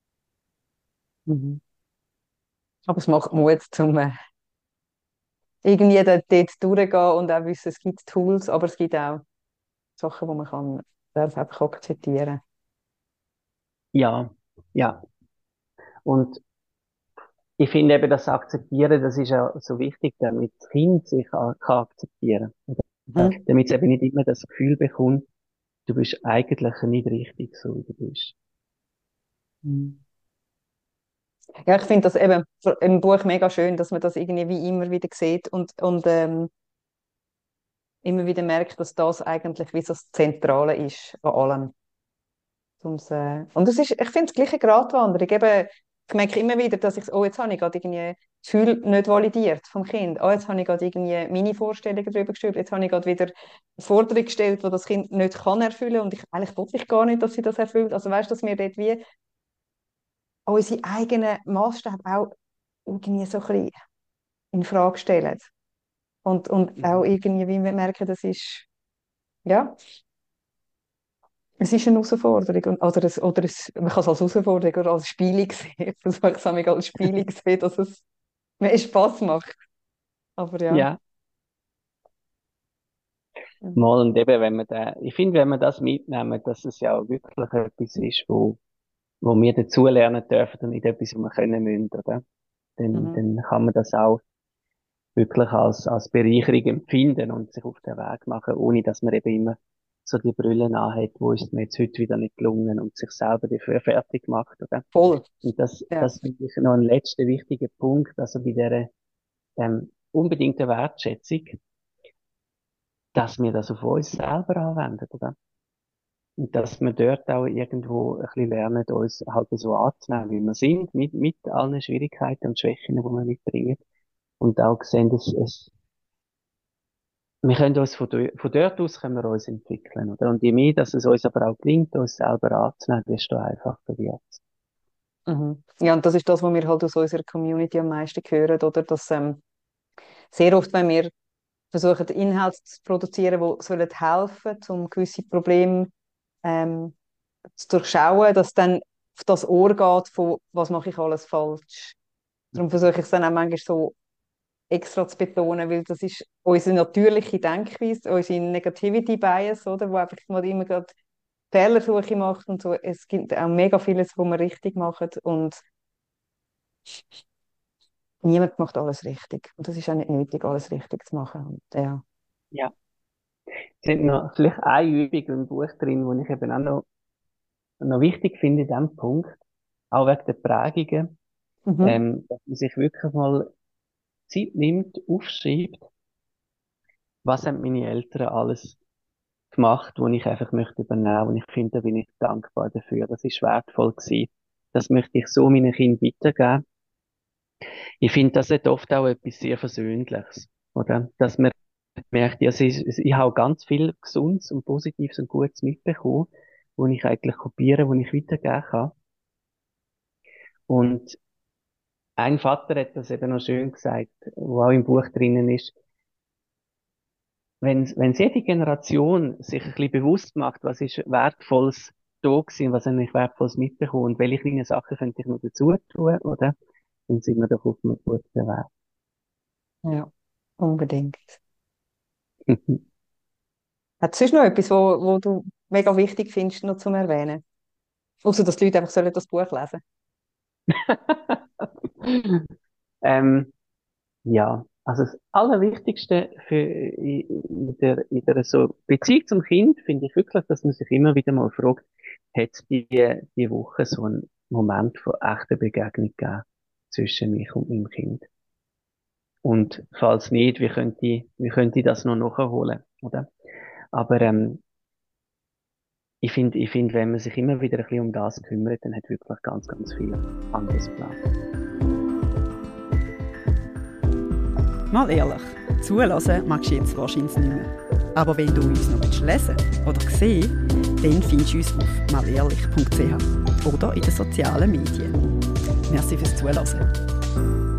Mhm. Aber es macht Mut, zum äh, irgendwie dort, dort durchgehen und auch wissen, es gibt Tools, aber es gibt auch Sachen, die man kann, darf einfach akzeptieren. Ja, ja. Und ich finde eben, das Akzeptieren, das ist ja so wichtig, damit das Kind sich a- kann akzeptieren. Oder? Mhm. Damit es eben nicht immer das Gefühl bekommt, du bist eigentlich nicht richtig, so wie du bist. Mhm. Ja, ich finde das eben im Buch mega schön, dass man das irgendwie wie immer wieder sieht und, und ähm, immer wieder merkt, dass das eigentlich wie so das Zentrale ist an allem. Um's, äh, und das ist, ich finde es gleiche Gratwanderung. Eben, ich merke immer wieder, dass ich, oh, jetzt habe ich gerade irgendwie das Gefühl nicht validiert vom Kind. Oh, jetzt habe ich gerade irgendwie meine Vorstellungen darüber gestellt. Jetzt habe ich gerade wieder eine Forderung gestellt, die das Kind nicht kann erfüllen und ich, eigentlich wollte ich gar nicht, dass sie das erfüllt. Also weißt du, dass wir dort wie unsere eigenen Maßstäbe auch irgendwie so ein bisschen in Frage stellen. Und, und auch Mhm. irgendwie, wie wir merken, das ist, ja, es ist eine Herausforderung. Und, oder es, oder es, man kann es als Herausforderung oder als Spielung sehen. Ich versuche es manchmal als Spielung zu sehen, dass es mir Spass macht. Aber ja. Ja, Mhm. mal und eben, wenn man da, ich finde, wenn wir das mitnehmen, dass es ja auch wirklich etwas ist, wo, wo wir dazulernen dürfen und nicht etwas, was wir können müssen, oder? Dann, Mhm. dann kann man das auch wirklich als, als Bereicherung empfinden und sich auf den Weg machen, ohne dass man eben immer so die Brille anhat, wo ist mir jetzt heute wieder nicht gelungen und sich selber dafür fertig macht, oder? Voll. Und das, Ja. das finde ich noch ein letzter wichtiger Punkt, also bei der, ähm, unbedingten Wertschätzung, dass wir das auf uns selber anwenden, oder? Und dass wir dort auch irgendwo ein bisschen lernen, uns halt so anzunehmen, wie wir sind, mit, mit allen Schwierigkeiten und Schwächen, die wir mitbringen. Und auch sehen, dass es, wir können uns von, do- von dort aus können wir uns entwickeln, oder? Und je mehr, dass es uns aber auch gelingt, uns selber anzunehmen, desto einfacher wird's. Mhm. Ja, und das ist das, was wir halt aus unserer Community am meisten hören, oder? Dass ähm, sehr oft, wenn wir versuchen, Inhalte zu produzieren, die sollen helfen, um gewisse Probleme ähm, zu durchschauen, dass dann auf das Ohr geht von, was mache ich alles falsch. Darum versuche ich es dann auch manchmal so extra zu betonen, weil das ist unsere natürliche Denkweise, unsere Negativity Bias, oder, wo einfach mal immer gerade Fehlersuche macht und so. Es gibt auch mega vieles, was wir richtig machen und niemand macht alles richtig. Und das ist auch nicht nötig, alles richtig zu machen. Und, ja. Ja. Es sind noch vielleicht eine Übung im Buch drin, die ich eben auch noch, noch wichtig finde in diesem Punkt, auch wegen der Prägungen, Mhm. ähm, dass man sich wirklich mal Zeit nimmt, aufschreibt, was haben meine Eltern alles gemacht, wo ich einfach möchte übernehmen, und ich finde, da bin ich dankbar dafür. Das ist wertvoll gewesen. Das möchte ich so meinen Kindern weitergeben. Ich finde, das hat oft auch etwas sehr Versöhnliches, oder? Dass man merkt, ja, es ist, ich habe ganz viel Gesundes und Positives und Gutes mitbekommen, wo ich eigentlich kopiere, wo ich weitergeben kann. Und ein Vater hat das eben noch schön gesagt, wo auch im Buch drinnen ist, wenn, wenn jede Generation sich ein bisschen bewusst macht, was ist Wertvolles da gewesen, was habe ich Wertvolles mitbekommen und welche kleinen Sachen könnte ich noch dazu tun, oder? Dann sind wir doch auf einem guten Ja, unbedingt. Weg. Hat es sonst noch etwas, wo, wo du mega wichtig findest, noch zu erwähnen? Außer dass die Leute einfach sollen das Buch lesen. ähm, ja, Also das Allerwichtigste für in der, in der so Beziehung zum Kind finde ich wirklich, dass man sich immer wieder mal fragt, hat es die, die Woche so einen Moment von echter Begegnung gegeben zwischen mich und meinem Kind? Und falls nicht, wie könnte ich, wie könnte ich das noch nachholen, oder? Aber ähm, ich finde, ich finde, wenn man sich immer wieder ein bisschen um das kümmert, dann hat wirklich ganz, ganz viel anderes Platz. Mal ehrlich, zuhören magst du jetzt wahrscheinlich nicht mehr. Aber wenn du uns noch lesen oder sehen willst, dann findest du uns auf malehrlich punkt c h oder in den sozialen Medien. Merci fürs Zuhören.